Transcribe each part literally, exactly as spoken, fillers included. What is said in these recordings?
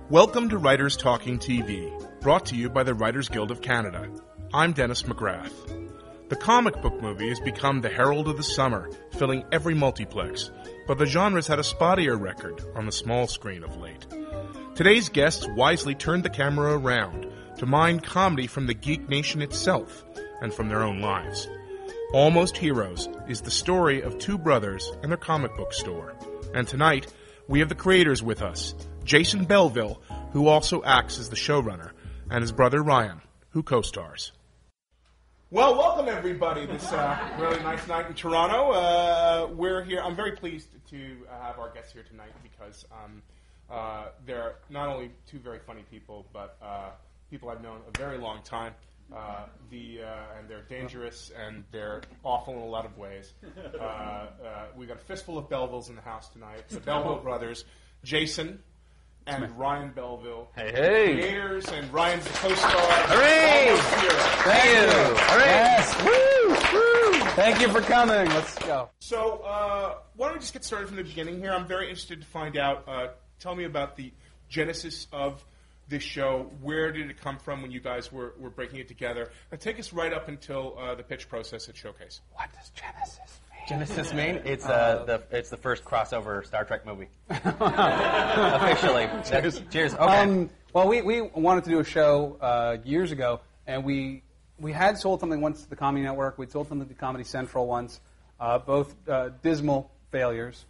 Welcome to Writers Talking T V, brought to you by the Writers Guild of Canada. I'm Dennis McGrath. The comic book movie has become the herald of the summer, filling every multiplex, but the genre's had a spottier record on the small screen of late. Today's guests wisely turned the camera around to mine comedy from the geek nation itself and from their own lives. Almost Heroes is the story of two brothers and their comic book store. And tonight, we have the creators with us, Jason Belville, who also acts as the showrunner, and his brother Ryan, who co-stars. Well, welcome everybody. This uh, really nice night in Toronto. Uh, we're here. I'm very pleased to uh, have our guests here tonight because um, uh, they're not only two very funny people, but uh, people I've known a very long time. Uh, the uh, and they're dangerous and they're awful in a lot of ways. Uh, uh, we got a fistful of Belvilles in the house tonight. The Belville brothers, Jason and Ryan Belville, hey, hey, creators, and Ryan's the co-star. Hooray! Thank you. Hooray! Yes. Woo! Woo! Thank you for coming. Let's go. So, uh, why don't we just get started from the beginning here? I'm very interested to find out. Uh, tell me about the genesis of this show. Where did it come from when you guys were, were breaking it together? And take us right up until uh, the pitch process at Showcase. What does Genesis mean? Genesis mean? It's uh, the it's the first crossover Star Trek movie. Officially. Cheers. Cheers. Okay. Um, well, we, we wanted to do a show uh, years ago, and we we had sold something once to the Comedy Network. We'd sold something to Comedy Central once. Uh, both uh, dismal failures.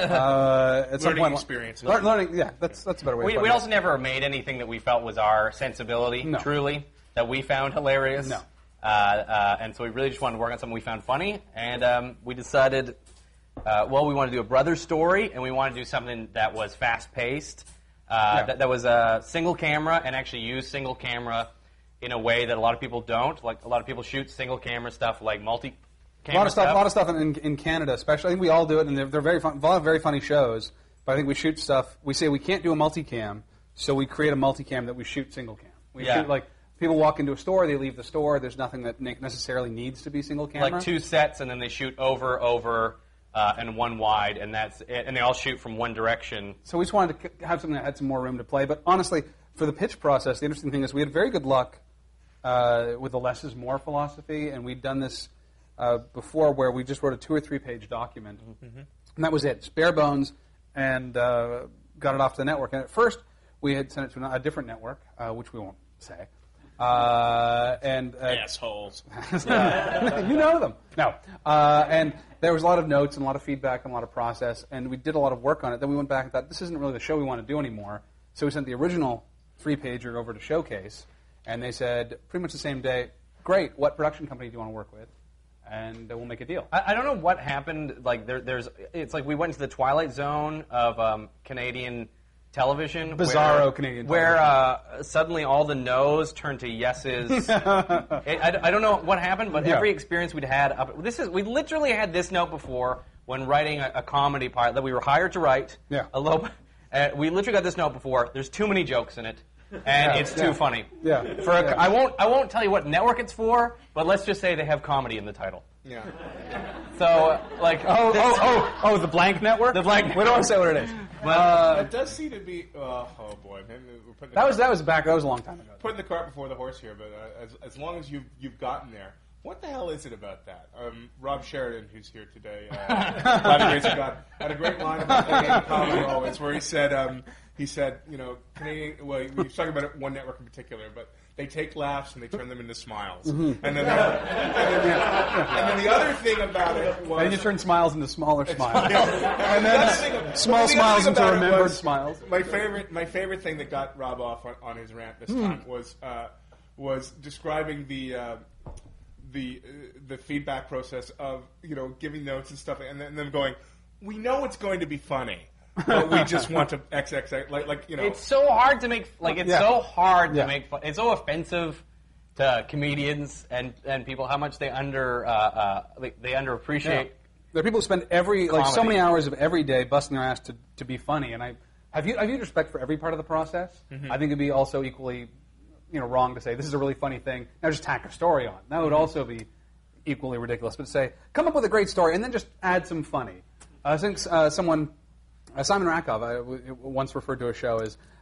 Uh, at some learning point, experiences. Lear, learning, yeah, that's that's a better way. we of we it. also never made anything that we felt was our sensibility, No. truly, that we found hilarious. No. Uh, uh, and so we really just wanted to work on something we found funny, and um, we decided, uh, well, we want to do a brother story, and we want to do something that was fast-paced, uh, Yeah. that, that was a single camera, and actually use single camera in a way that a lot of people don't. Like, a lot of people shoot single camera stuff like multi. A lot of stuff, a lot of stuff in, in Canada, especially. I think we all do it, and they're, they're very fun. A lot of very funny shows. But I think we shoot stuff. We say we can't do a multicam, so we create a multicam that we shoot single cam. We Yeah. shoot like people walk into a store, they leave the store. There's nothing that ne- necessarily needs to be single camera. Like two sets, and then they shoot over, over, uh, and one wide, and that's it. And they all shoot from one direction. So we just wanted to c- have something that had some more room to play. But honestly, for the pitch process, the interesting thing is we had very good luck uh, with the less is more philosophy, and we'd done this uh, before where we just wrote a two or three page document, mm-hmm. and that was it. It's bare bones, and uh, got it off to the network. And at first, we had sent it to a different network, uh, which we won't say. Uh, and uh, Assholes. you know them. No. Uh, and there was a lot of notes and a lot of feedback and a lot of process, and we did a lot of work on it. Then we went back and thought, this isn't really the show we want to do anymore. So we sent the original three-pager over to Showcase, and they said, pretty much the same day, great, what production company do you want to work with? And uh, we'll make a deal. I, I don't know what happened. Like there, there's, it's like we went into the twilight zone of um, Canadian television. Bizarro where, Canadian where television. uh, suddenly all the no's turned to yeses. it, I, I don't know what happened, but Yeah. every experience we'd had up. This is we literally had this note before when writing a, a comedy pilot that we were hired to write. Yeah. A low, uh, we literally got this note before. There's too many jokes in it. And Yeah, it's too yeah. funny. Yeah. For a, Yeah. I won't. I won't tell you what network it's for, but let's just say they have comedy in the title. Yeah. So, like, Oh, this- oh, oh, oh, the blank network? The blank We don't want to say what it is. Uh, it does seem to be. Oh, oh boy, maybe we're putting the That was cart, that was back, that was a long time ago. putting the cart before the horse here. But uh, as as long as you've you've gotten there, what the hell is it about that? Um, Rob Sheridan, who's here today, uh, by the grace of God, had a great line about Canadian comedy always, where he said um, he said you know Canadian. Well, he was talking about one network in particular, but they take laughs and they turn them into smiles. And then the, and then the, and then the other thing about it was And you turn smiles into smaller smiles. and then small smiles into remembered smiles. My favorite, my favorite thing that got Rob off on, on his rant this time Hmm. was uh, was describing the uh, the uh, the feedback process of you know giving notes and stuff, and then them going, we know it's going to be funny, but we just want to X X X like like you know. it's so hard to make. Like, it's Yeah. so hard Yeah. to make fun. It's so offensive to comedians and, and people how much they under uh, uh, like, they underappreciate. There are people who spend every like so Comedy. many hours of every day busting their ass to, to be funny, and I have you have you respect for every part of the process. Mm-hmm. I think it'd be also equally, you know, wrong to say this is a really funny thing. Now just tack a story on. That would Mm-hmm. also be equally ridiculous. But to say come up with a great story and then just add some funny. I think uh, someone, uh, Simon Rakov, I w- once referred to a show as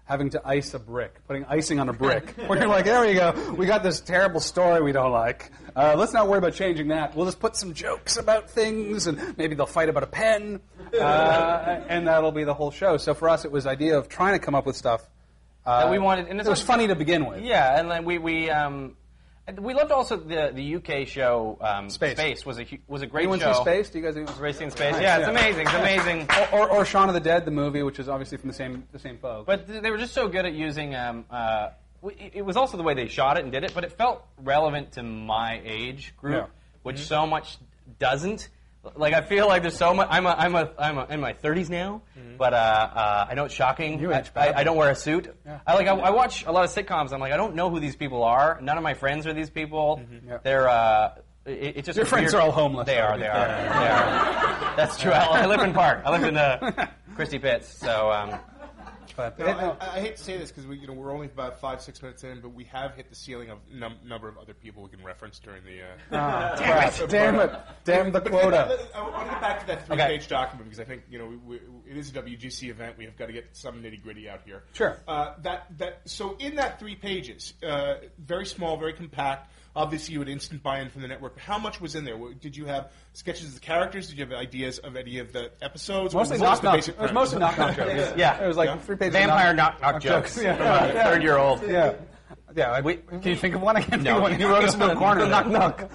having to ice a brick, putting icing on a brick. Where you're like, there we go. We got this terrible story we don't like. Uh, let's not worry about changing that. We'll just put some jokes about things, and maybe they'll fight about a pen, uh, and that'll be the whole show. So for us, it was the idea of trying to come up with stuff uh, that we wanted. And it was funny to begin with. Yeah, and then we we um, we loved also the the U K show um, Space. Space was a hu- was a great Anyone show. see Space? Do you guys? Anyone? Racing in Space. Nice, Yeah, it's yeah. amazing. It's amazing. Or, or, or Shaun of the Dead, the movie, which is obviously from the same the same folks. But th- they were just so good at using. Um, uh, w- it was also the way they shot it and did it, but it felt relevant to my age group, Yeah. which so much doesn't. Like I feel like there's so much. I'm a, I'm a, I'm a, in my thirties now, but uh, uh, I know it's shocking. You age I, bad. I don't wear a suit. Yeah. I like. I, I watch a lot of sitcoms. I'm like, I don't know who these people are. None of my friends are these people. Yeah. They're. Uh, it, it's just Your a friends weird- are all homeless. They are. They are. They are. That's true. I, I live in Park. I live in uh, Christie Pitts. So. Um, But No, it- no. I, I hate to say this because we, you know, we're only about five, six minutes in, but we have hit the ceiling of num- number of other people we can reference during the. Uh, Ah, crap. Damn it! Damn the quota. I want to get back to that three-page document because I think you know we, we, it is a W G C event. We have got to get some nitty-gritty out here. Sure. Uh, that that so in that three pages, uh, very small, very compact. Obviously, you had instant buy-in from the network. How much was in there? Did you have sketches of the characters? Did you have ideas of any of the episodes? Mostly What was knock the knock. basic It was premise? mostly knock knock jokes. Yeah. It was like Yeah. three pages. Vampire of knock knock jokes Yeah. from a third year old. Yeah. Yeah. I, We- can you think of one? I can't No, think of one. You wrote us into a corner. knock knock.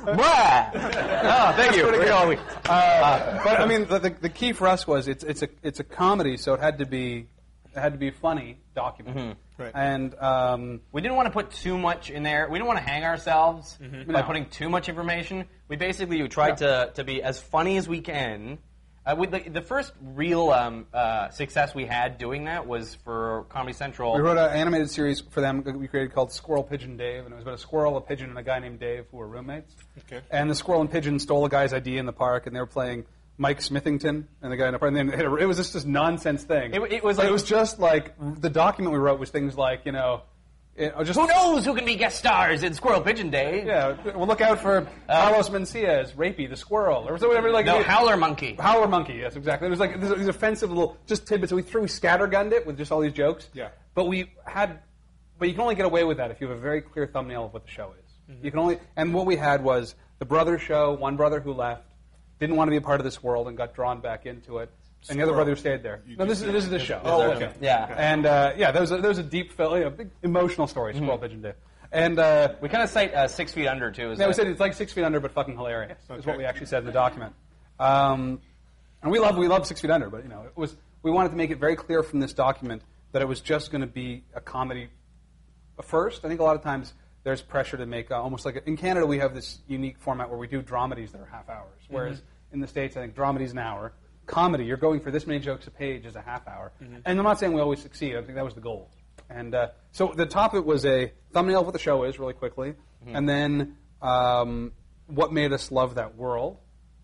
Oh, thank you. We're all- Uh, but I mean, the, the the key for us was it's it's a it's a comedy, so it had to be it had to be a funny document. Mm-hmm. Right. And um, We didn't want to put too much in there. We didn't want to hang ourselves by No. putting too much information. We basically tried Yeah. to, to be as funny as we can. Uh, we, the, the first real um, uh, success we had doing that was for Comedy Central. we wrote an animated series for them that we created called Squirrel, Pigeon, Dave, and it was about a squirrel, a pigeon, and a guy named Dave who were roommates. Okay. And the squirrel and pigeon stole a guy's I D in the park, and they were playing Mike Smithington and the guy in the park. And then it, it was just this nonsense thing. It- it was But like- it was just like the document we wrote was things like you know, it, just Who knows who can be guest stars in Squirrel Pigeon Day? Yeah, well, look out for Carlos Mencia as Rapey the squirrel, or whatever. Like No, it- Howler Monkey. Howler Monkey, yes, exactly. It was like these, these offensive little just tidbits. We threw, we scattergunned it with just all these jokes. Yeah. But we had, but you can only get away with that if you have a very clear thumbnail of what the show is. You can only, and what we had was the brother show. One brother who left didn't want to be a part of this world and got drawn back into it, and the other brother who stayed there. You No, this just is this is the show. Oh, This is the okay. show. Yeah. And uh, yeah, there was a, there was a deep, feel, you know, big emotional story. Squirrel Pigeon Day, and. Uh, We kind of cite uh, Six Feet Under, too. As yeah, a- we said it's like Six Feet Under, but fucking hilarious. Is Okay. what we actually said in the document. Um, and we love we love Six Feet Under, but you know, it was we wanted to make it very clear from this document that it was just going to be a comedy. First, I think a lot of times there's pressure to make uh, almost like a, in Canada we have this unique format where we do dramedies that are half hours, whereas in the States I think dramedies an hour. Comedy, you're going for this many jokes a page is a half hour, and I'm not saying we always succeed. I think that was the goal. And uh, so the top of it was a thumbnail of what the show is, really quickly, and then um, what made us love that world,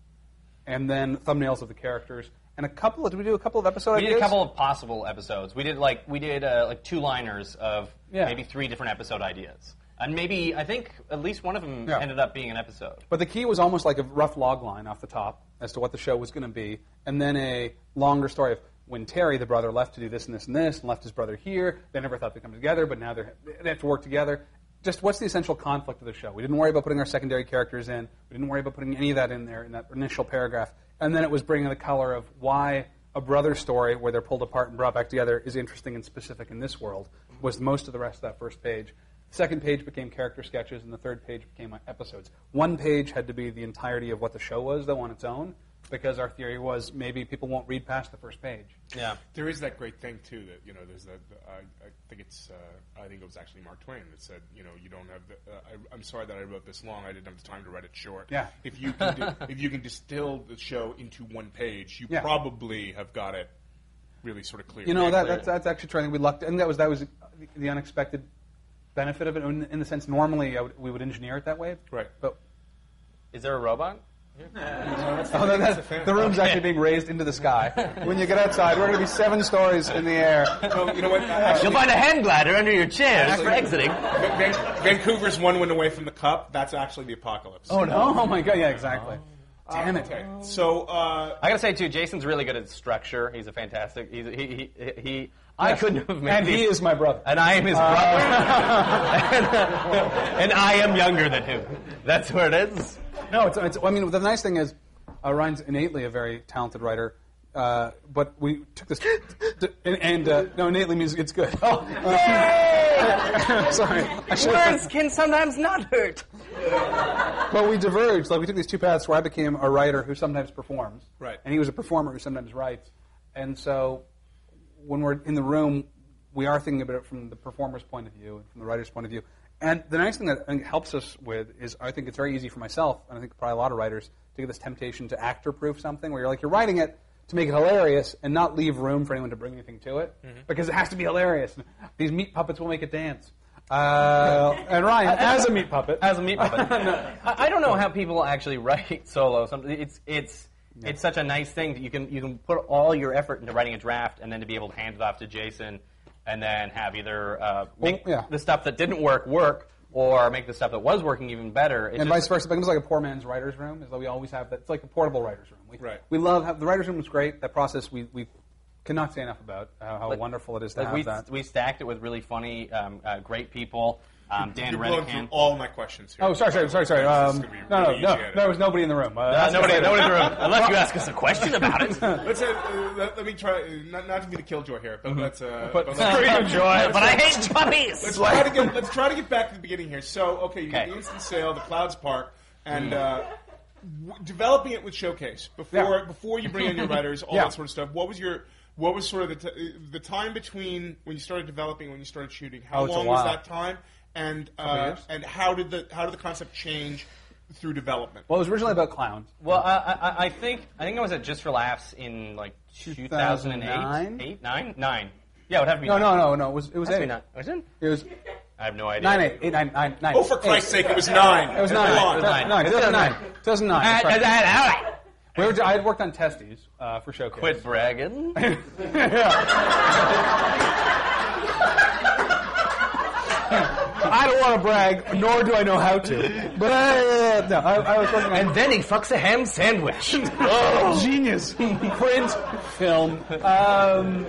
and then thumbnails of the characters, and a couple of, did we do a couple of episode We ideas? did a couple of possible episodes. We did like we did uh, like two liners of Yeah. maybe three different episode ideas, and maybe I think at least one of them Yeah. ended up being an episode. But the key was almost like a rough log line off the top as to what the show was going to be, and then a longer story of when Terry, the brother, left to do this and this and this, and left his brother here. They never thought they'd come together, but now they're, they have to work together. Just what's the essential conflict of the show? We didn't worry about putting our secondary characters in. We didn't worry about putting any of that in there in that initial paragraph. And then it was bringing the color of why a brother story where they're pulled apart and brought back together is interesting and specific in this world was most of the rest of that first page. The second page became character sketches, and the third page became uh, episodes. One page had to be the entirety of what the show was, though, on its own, because our theory was maybe people won't read past the first page. Yeah. There is that great thing too that you know. There's that. I, I think it's. Uh, I think it was actually Mark Twain that said, you know, you don't have. The, uh, I, I'm sorry that I wrote this long. I didn't have the time to write it short. Yeah. If you can, do, if you can distill the show into one page, you Yeah. probably have got it really sort of clear. You know, Yeah, that, clear. that's, that's actually trying. We lucked, and that was that was the, the unexpected benefit of it. In, in the sense, normally I would, we would engineer it that way, Right. But Is there a robot? oh, that, that, the room's actually being raised into the sky. When you get outside, we're going to be seven stories in the air. No, you know what? Actually, You'll find a hand glider under your chair for exiting. Van- Vancouver's one win away from the cup. That's actually the apocalypse. Oh no! Oh my god! Yeah, exactly. Damn it! Okay. So. Uh, I gotta say too, Jason's really good at structure. He's a fantastic. He's, he, he he. I Yes. couldn't have made And these. he is my brother. And I am his brother. and, uh, and I am younger than him. That's what it is. No, it's, it's, I mean, the nice thing is, uh, Ryan's innately a very talented writer, uh, but we took this, and, and uh, no, innately means it's good. Oh, uh, sorry. I should have Words can sometimes not hurt. But we diverged. Like we took these two paths where I became a writer who sometimes performs, Right. and he was a performer who sometimes writes. And so, when we're in the room, we are thinking about it from the performer's point of view and from the writer's point of view. And the nice thing that I think helps us with is I think it's very easy for myself, and I think probably a lot of writers, to get this temptation to actor-proof something where you're like, you're writing it to make it hilarious and not leave room for anyone to bring anything to it, mm-hmm. because it has to be hilarious. These meat puppets will make it dance. Uh, and Ryan, as a meat puppet. As a meat puppet. no. I, I don't know how people actually write solo. Some- It's it's Yeah. it's such a nice thing that you can you can put all your effort into writing a draft and then to be able to hand it off to Jason and then have either uh, make Well, yeah. the stuff that didn't work work or make the stuff that was working even better. It's And just- vice versa. It becomes like a poor man's writer's room, is that we always have that. It's like a portable writer's room. We, Right. we love, have, the writer's room is great. That process we, we cannot say enough about, uh, how Like- wonderful it is to like have we that. we stacked it with really funny, um, uh, great people. Um, Dan You're blowing through Renican. all my questions here. Oh, sorry, sorry, sorry, sorry. This is Um, gonna be no, really no, easy no, edit. there was nobody in the room. Uh, Uh, ask nobody, us nobody in later. the room, unless you ask us a question about it. Let's uh, let, let me try, uh, not, not to be the killjoy here, but let's. Uh, But- let's, Freedom Joy, but I hate puppies. let's try to get let's try to get back to the beginning here. So, okay, you get Okay. the instant sale, the Clouds Park, and uh, w- developing it with Showcase before Yeah. before you bring in your writers, all Yeah. that sort of stuff. What was your what was sort of the t- the time between when you started developing and when you started shooting? How Oh, it's a long was while. that time? And Couple uh, years. and how did the how did the concept change through development? Well, it was originally about clowns. Well, I, I, I think I think I was at Just for Laughs in like two thousand eight, nine? eight, nine, nine. Yeah, it would have to be No, nine. no, no, no. It was, it was It has to be eight. nine. Was it? It was I have no idea. nine, eight, eight, nine, nine, nine. Oh, for Christ's sake, it was nine. It was Come nine. on. It was nine. Nine. two thousand nine. two thousand nine. That's right. Ah, We were, I had worked on Testes uh, for Showcase. Quit bragging. I don't want to brag, nor do I know how to. But uh, no, I, I was working on And then he fucks a ham sandwich. oh, genius print film. Um,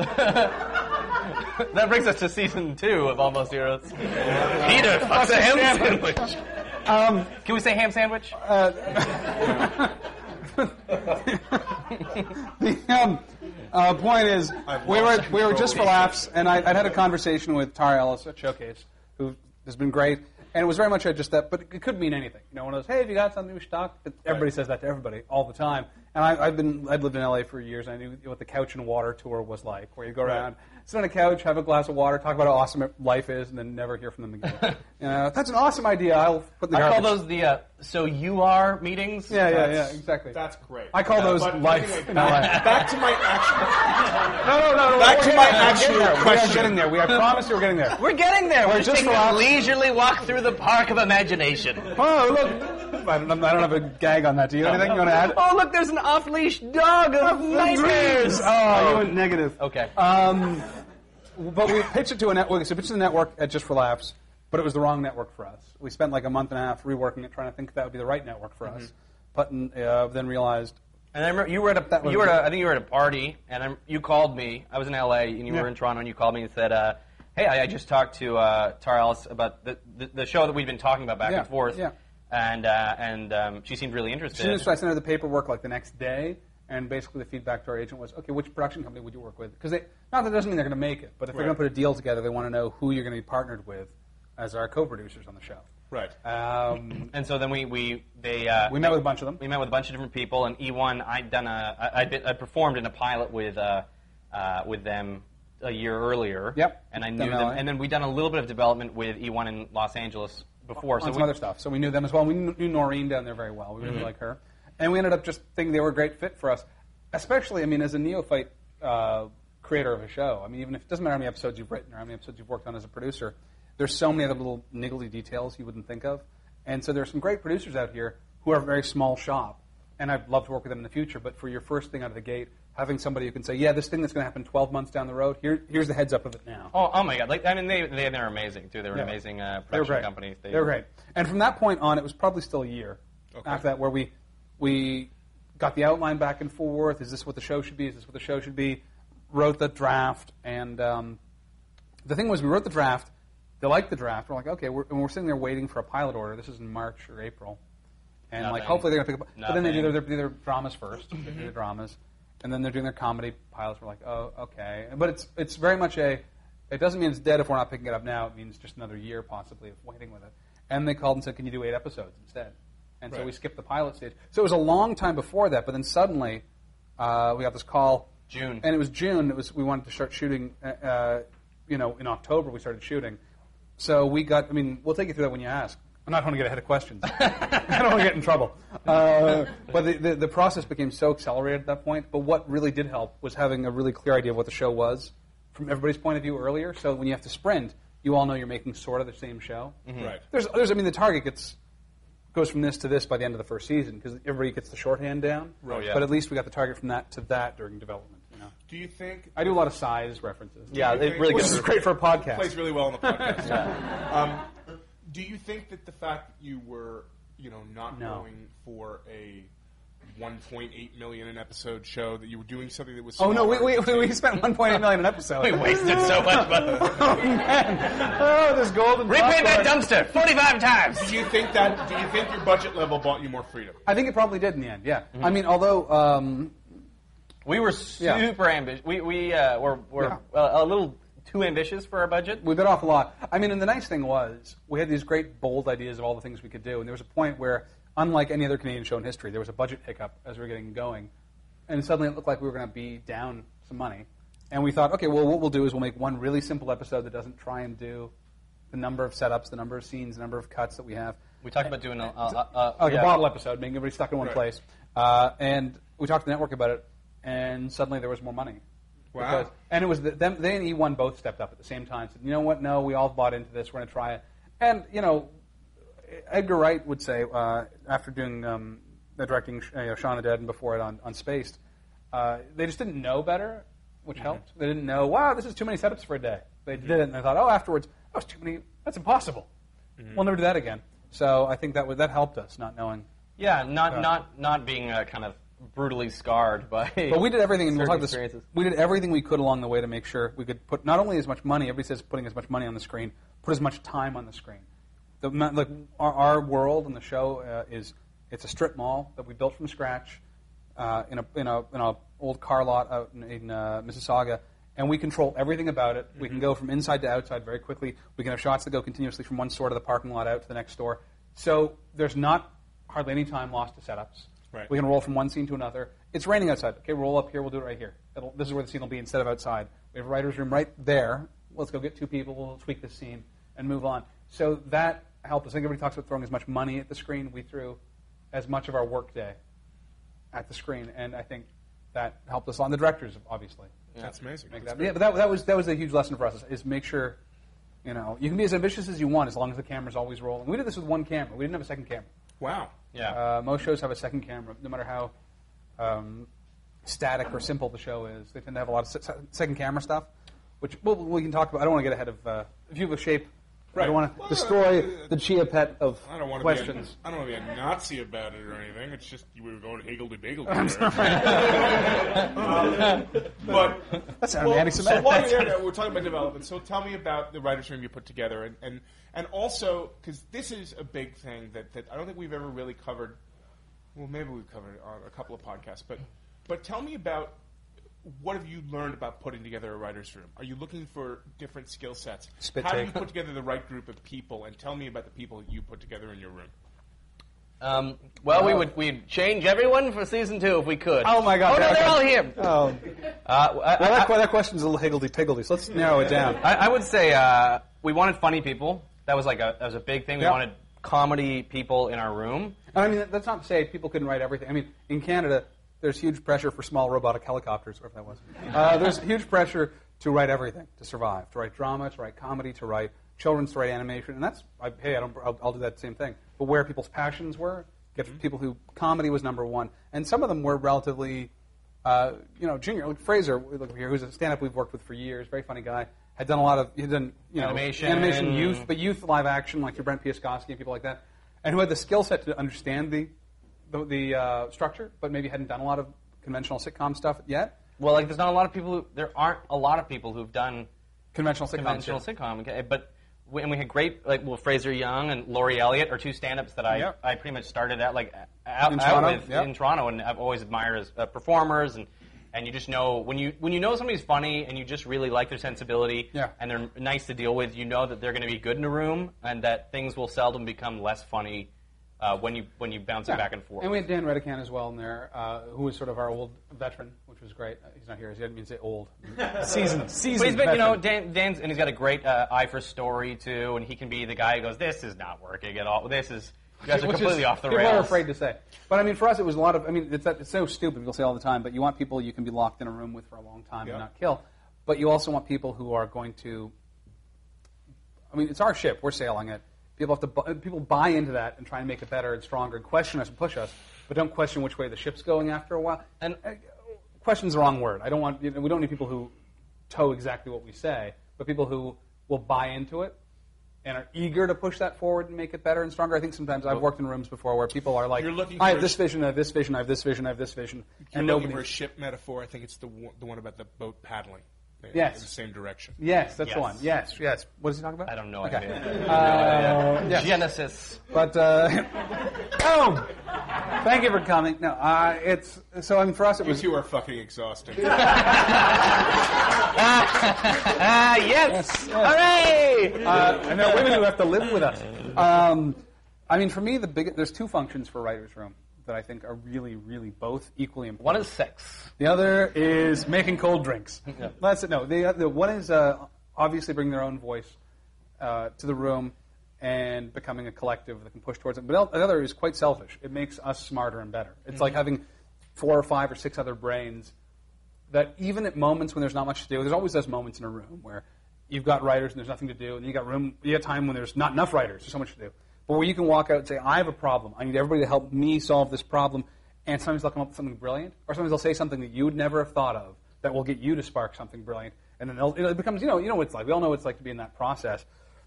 That brings us to season two of Almost Heroes. Peter fucks a ham sandwich. um, Can we say ham sandwich? the um, uh, point is, I've we were lost we were just for control. laughs, and I, I'd had a conversation with Tara Ellis at Showcase, who has been great, and it was very much just that, but it could mean anything. You know, one of those, hey, have you got something we should talk? But everybody Right. says that to everybody all the time, and I, I've been I'd lived in L A for years, and I knew what the couch and water tour was like, where you go Right. around, sit on a couch, have a glass of water, talk about how awesome life is, and then never hear from them again. You know, that's an awesome idea. I'll put in the I call garbage. those the uh, so you are meetings. Yeah, yeah, yeah, That's- exactly. That's great. I call those But life. anyway, No, back, back to my actual. No, no, no, no. Back we're to getting my there. We're actual getting there. We are question. getting there. We, I promise you we're getting there. We're getting there. We're, We're just just taking a relaxed. leisurely walk through the park of imagination. Oh, look. I don't, I don't have a gag on that. Do you? Anything you want to add? Oh, look, there's an off-leash dog of nightmares. Oh, you went negative. Okay. Um, but we pitched it to a network. So we pitched to the network at Just for Laughs, but it was the wrong network for us. We spent like a month and a half reworking it, trying to think if that would be the right network for us. But uh, then realized. And I remember you were at a That was you were at good. a, I think you were at a party, and I, you called me. I was in L A, and you Yeah. were in Toronto, and you called me and said, uh, "Hey, I, I just talked to uh, Tara Ellis about the, the the show that we've been talking about back Yeah, and forth." yeah. And uh, and um, she seemed really interested. As soon as I sent her the paperwork, like the next day, and basically the feedback to our agent was, okay, which production company would you work with? Because not that it doesn't mean they're going to make it, but if they're Right. going to put a deal together, they want to know who you're going to be partnered with as our co-producers on the show. Right. Um, And so then we we they uh, we met with a bunch of them. we met with a bunch of different people, and E one I'd done a I I'd, been, I performed in a pilot with uh, uh, with them a year earlier. Yep. And I Done knew in them, L A. and then we'd done a little bit of development with E one in Los Angeles before. on so some we, other stuff. So we knew them as well. We knew knew Noreen down there very well. We really Mm-hmm. like her. And we ended up just thinking they were a great fit for us, especially, I mean, as a neophyte uh, creator of a show. I mean, even if it doesn't matter how many episodes you've written or how many episodes you've worked on as a producer, there's so many other little niggly details you wouldn't think of. And so there's some great producers out here who are a very small shop, and I'd love to work with them in the future. But for your first thing out of the gate, having somebody who can say, yeah, this thing that's going to happen twelve months down the road, here, here's the heads up of it now. oh, oh my god! Like I mean, they they they're amazing too. They were Yeah. an amazing uh, They were production great. company. They, were great. And from that point on, it was probably still a year Okay. after that where we we got the outline back and forth. Is this what the show should be? Is this what the show should be? wrote the draft, and um, the thing was, we wrote the draft. They liked the draft. We're like, okay, we're, and we're sitting there waiting for a pilot order. This is in March or April, and Nothing. like hopefully they're gonna pick up. But then they do Nothing. their, they do their dramas first. They do their dramas, and then they're doing their comedy pilots. We're like, oh, okay. But it's it's very much a. It doesn't mean it's dead if we're not picking it up now. It means just another year possibly of waiting with it. And they called and said, can you do eight episodes instead? And so Right. we skipped the pilot stage. So it was a long time before that. But then suddenly uh, we got this call. June. And it was June. It was we wanted to start shooting. Uh, uh, you know, in October we started shooting. So we got. I mean, we'll take you through that when you ask. I'm not going to get ahead of questions. I don't want to get in trouble. Uh, but the, the the process became so accelerated at that point. But what really did help was having a really clear idea of what the show was from everybody's point of view earlier. So when you have to sprint, you all know you're making sort of the same show. Right. There's, there's. I mean, the target gets goes from this to this by the end of the first season because everybody gets the shorthand down. Oh, yeah. But at least we got the target from that to that during development. You know. Do you think I do a lot of size references. Yeah, Do you it think- really Which gets is great for a podcast. plays really well on the podcast? um, do you think that the fact that you were, you know, not No. going for a one point eight million an episode show, that you were doing something that was Oh no, we, smaller? we, we spent one point eight million an episode. We wasted so much money. Oh man! Oh, this golden. Repaint that popcorn. dumpster forty-five times. Do you think that? Do you think your budget level bought you more freedom? I think it probably did in the end. Yeah. I mean, although um, We were Yeah. super ambitious. We we uh, were were Yeah. uh, a little too ambitious for our budget. we bit off a lot. I mean, and the nice thing was we had these great bold ideas of all the things we could do, and there was a point where, unlike any other Canadian show in history, there was a budget hiccup as we were getting going, and suddenly it looked like we were going to be down some money, and we thought, okay, well, what we'll do is we'll make one really simple episode that doesn't try and do the number of setups, the number of scenes, the number of cuts that we have. We talked about doing a, a, a, like yeah. a bottle episode, making everybody stuck in one Right. place. Uh, and we talked to the network about it, and suddenly there was more money. Wow. Because, and it was the, them, they and E one both stepped up at the same time. Said, you know what? No, we all bought into this. We're going to try it. And you know, Edgar Wright would say uh, after doing um, the directing uh, you know, Shaun of the Dead and before it on, on Spaced, uh, they just didn't know better, which Mm-hmm. helped. They didn't know. Wow, this is too many setups for a day. They did it, and they thought, oh, afterwards, that was too many. That's impossible. Mm-hmm. We'll never do that again. So I think that was, that helped us, not knowing. Yeah, not Yeah. not not being uh, kind of brutally scarred by. But we did everything, and we'll certain talk this. experiences. We did everything we could along the way to make sure we could put not only as much money. Everybody says putting as much money on the screen, put as much time on the screen. The, ma- like our, our world and the show uh, is it's a strip mall that we built from scratch uh, in a in a in a old car lot out in, in uh, Mississauga, and we control everything about it. We can go from inside to outside very quickly. We can have shots that go continuously from one store to the parking lot out to the next store. So there's not hardly any time lost to setups. Right. We can roll from one scene to another. It's raining outside. Okay, roll up here. We'll do it right here. It'll, this is where the scene will be instead of outside. We have a writer's room right there. Let's go get two people. We'll tweak this scene and move on. So that helped us. I think everybody talks about throwing as much money at the screen. We threw as much of our workday at the screen, and I think that helped us on the directors, obviously. That's amazing. Make That's that, yeah, but that, that was that was a huge lesson for us. Is, is make sure, you know, you can be as ambitious as you want as long as the camera's always rolling. We did this with one camera. We didn't have a second camera. Wow. Yeah. Uh, most shows have a second camera, no matter how um, static or simple the show is. They tend to have a lot of se- se- second camera stuff, which well, we can talk about. I don't want to get ahead of uh, View of a Shape. I Right. don't want to Well, destroy uh, the chia pet of I don't want to questions. Be a, I don't want to be a Nazi about it or anything. It's just you were going higgledy piggledy. um, but That's well, anti-Semitic. so while you're there, we're talking about development. So tell me about the writers' room you put together, and and, and also because this is a big thing that, that I don't think we've ever really covered. Well, maybe we've covered it on a couple of podcasts, but but tell me about. What have you learned about putting together a writer's room? Are you looking for different skill sets? Spit How do take. you put together the right group of people? And tell me about the people you put together in your room. Um, well, we would we'd change everyone for season two if we could. Oh, my God. Oh no, they're all here. Oh, Uh, I, well, I- that, que- that question's a little higgledy-piggledy, so let's narrow it down. I, I would say uh, we wanted funny people. That was like a that was a big thing. We Yeah. wanted comedy people in our room. And I mean, that's not to say people couldn't write everything. I mean, in Canada, there's huge pressure for small robotic helicopters, whatever that was. Uh, there's huge pressure to write everything, to survive, to write drama, to write comedy, to write children's, to write animation. And that's, I, hey, I don't, I'll, I'll do that same thing. But where people's passions were, get Mm-hmm. people who, comedy was number one. And some of them were relatively, uh, you know, junior. Like Fraser, look here, who's a stand-up we've worked with for years, very funny guy, had done a lot of, he'd done, you know, Animation. animation youth, but youth live action, like your Brent Piaskowski and people like that, and who had the skill set to understand the the, the uh, structure, but maybe hadn't done a lot of conventional sitcom stuff yet. well, like there's not a lot of people. Who, there aren't a lot of people who've done Conventional sitcom. conventional sitcom. Okay, but we, and we had great like well Fraser Young and Laurie Elliott are two stand-ups that I Yep. I pretty much started out like out, In out Toronto, with yep. in Toronto, and I've always admired as uh, performers and. And you just know when you when you know somebody's funny and you just really like their sensibility Yeah. and they're nice to deal with, you know that they're going to be good in a room and that things will seldom become less funny uh, when you when you bounce Yeah. it back and forth. And we had Dan Redican as well in there, uh, who was sort of our old veteran, which was great. Uh, he's not here. He didn't mean to say old. Seasoned. Seasoned But he's been, you know, veteran. Dan, Dan's and he's got a great uh, eye for story too, and he can be the guy who goes, "This is not working at all. This is you guys are Which completely is, off the people rails." are afraid to say. But I mean, for us, it was a lot of. I mean, it's, that, it's so stupid. People say all the time, but you want people you can be locked in a room with for a long time Yeah. and not kill. But you also want people who are going to. I mean, it's our ship. We're sailing it. People have to. bu- People buy into that and try and make it better and stronger and question us and push us, but don't question which way the ship's going after a while. And- uh, question's the wrong word. I don't want. You know, we don't need people who toe exactly what we say, but people who will buy into it and are eager to push that forward and make it better and stronger. I think sometimes I've worked in rooms before where people are like, You're looking I for have a this sh- vision, I have this vision, I have this vision, I have this vision, You're and looking nobody. for a ship metaphor. I think it's the one, the one about the boat paddling. in- Yes. In the same direction. Yes, that's the Yes. one. Yes, yes. What is he talking about? I don't know. Okay. Idea. Uh, yes. Genesis. But uh, oh, thank you for coming. No, uh, it's so. I mean, for us, it You was. two are fucking exhausting. Ah, yes. Hooray! Uh, and there are women who have to live with us. Um, I mean, for me, the big there's two functions for writers' room that I think are really, really both equally important. One is sex. The other is making cold drinks. That's it. No, the, the one is uh, obviously bringing their own voice uh, to the room and becoming a collective that can push towards it. But the other is quite selfish. It makes us smarter and better. It's like having four or five or six other brains that even at moments when there's not much to do, there's always those moments in a room where you've got writers and there's nothing to do, and you got room, you got time when there's not enough writers, there's so much to do. But where you can walk out and say, I have a problem. I need everybody to help me solve this problem. And sometimes they'll come up with something brilliant, or sometimes they'll say something that you would never have thought of that will get you to spark something brilliant. And then they'll, it becomes, you know, you know what it's like. We all know what it's like to be in that process.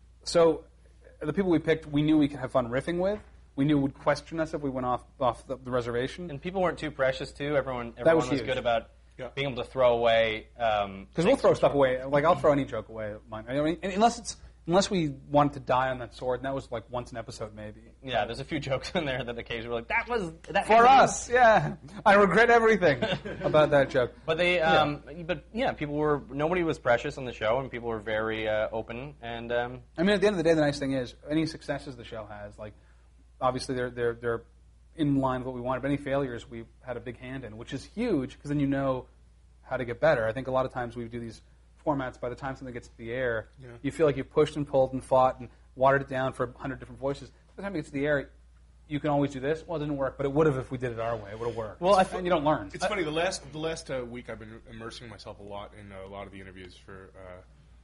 So the people we picked, we knew we could have fun riffing with. We knew would question us if we went off off the, the reservation. And people weren't too precious too. Everyone, That everyone was was, huge. good about Yeah. being able to throw away. Um, Because we'll things. throw stuff away. Like I'll throw any joke away. Mine. I mean, unless it's unless we wanted to die on that sword, and that was like once an episode maybe. Yeah, there's a few jokes in there that occasionally were like, "That was that For happened." us, yeah. I regret everything about that joke. But they, um, but yeah, people were nobody was precious on the show, and people were very uh, open. And um, I mean, at the end of the day, the nice thing is any successes the show has, like obviously they're they're they're in line with what we wanted. But any failures we had a big hand in, which is huge because then you know how to get better. I think a lot of times we do these formats. By the time something gets to the air, Yeah. you feel like you've pushed and pulled and fought and watered it down for a hundred different voices. By the time it gets to the air, you can always do this. Well, it didn't work, but it would have if we did it our way. It would have worked. Well, I th- and you don't learn. It's funny. The last the last uh, week, I've been immersing myself a lot in uh, a lot of the interviews for uh,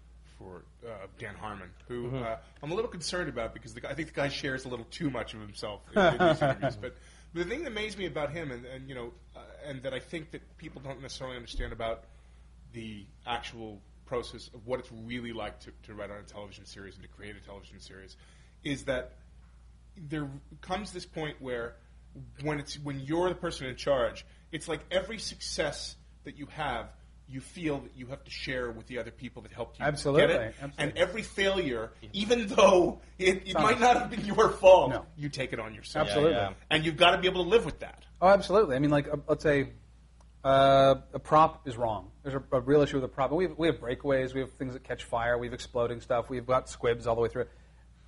for uh, Dan Harmon, who uh, I'm a little concerned about because the, guy- I think the guy shares a little too much of himself in, in these interviews. But, but the thing that amazed me about him, and, and you know, uh, and that I think that people don't necessarily understand about the actual process of what it's really like to, to write on a television series and to create a television series, is that there comes this point where when it's when you're the person in charge, it's like every success that you have, you feel that you have to share with the other people that helped you Absolutely, get it. absolutely. And every failure, even though it, it Fine. might not have been your fault, No. you take it on yourself. Absolutely. Yeah, yeah. And you've got to be able to live with that. Oh, absolutely. I mean, like, uh, let's say uh, a prop is wrong. There's a, a real issue with a prop. We have, we have breakaways. We have things that catch fire. We have exploding stuff. We've got squibs all the way through it.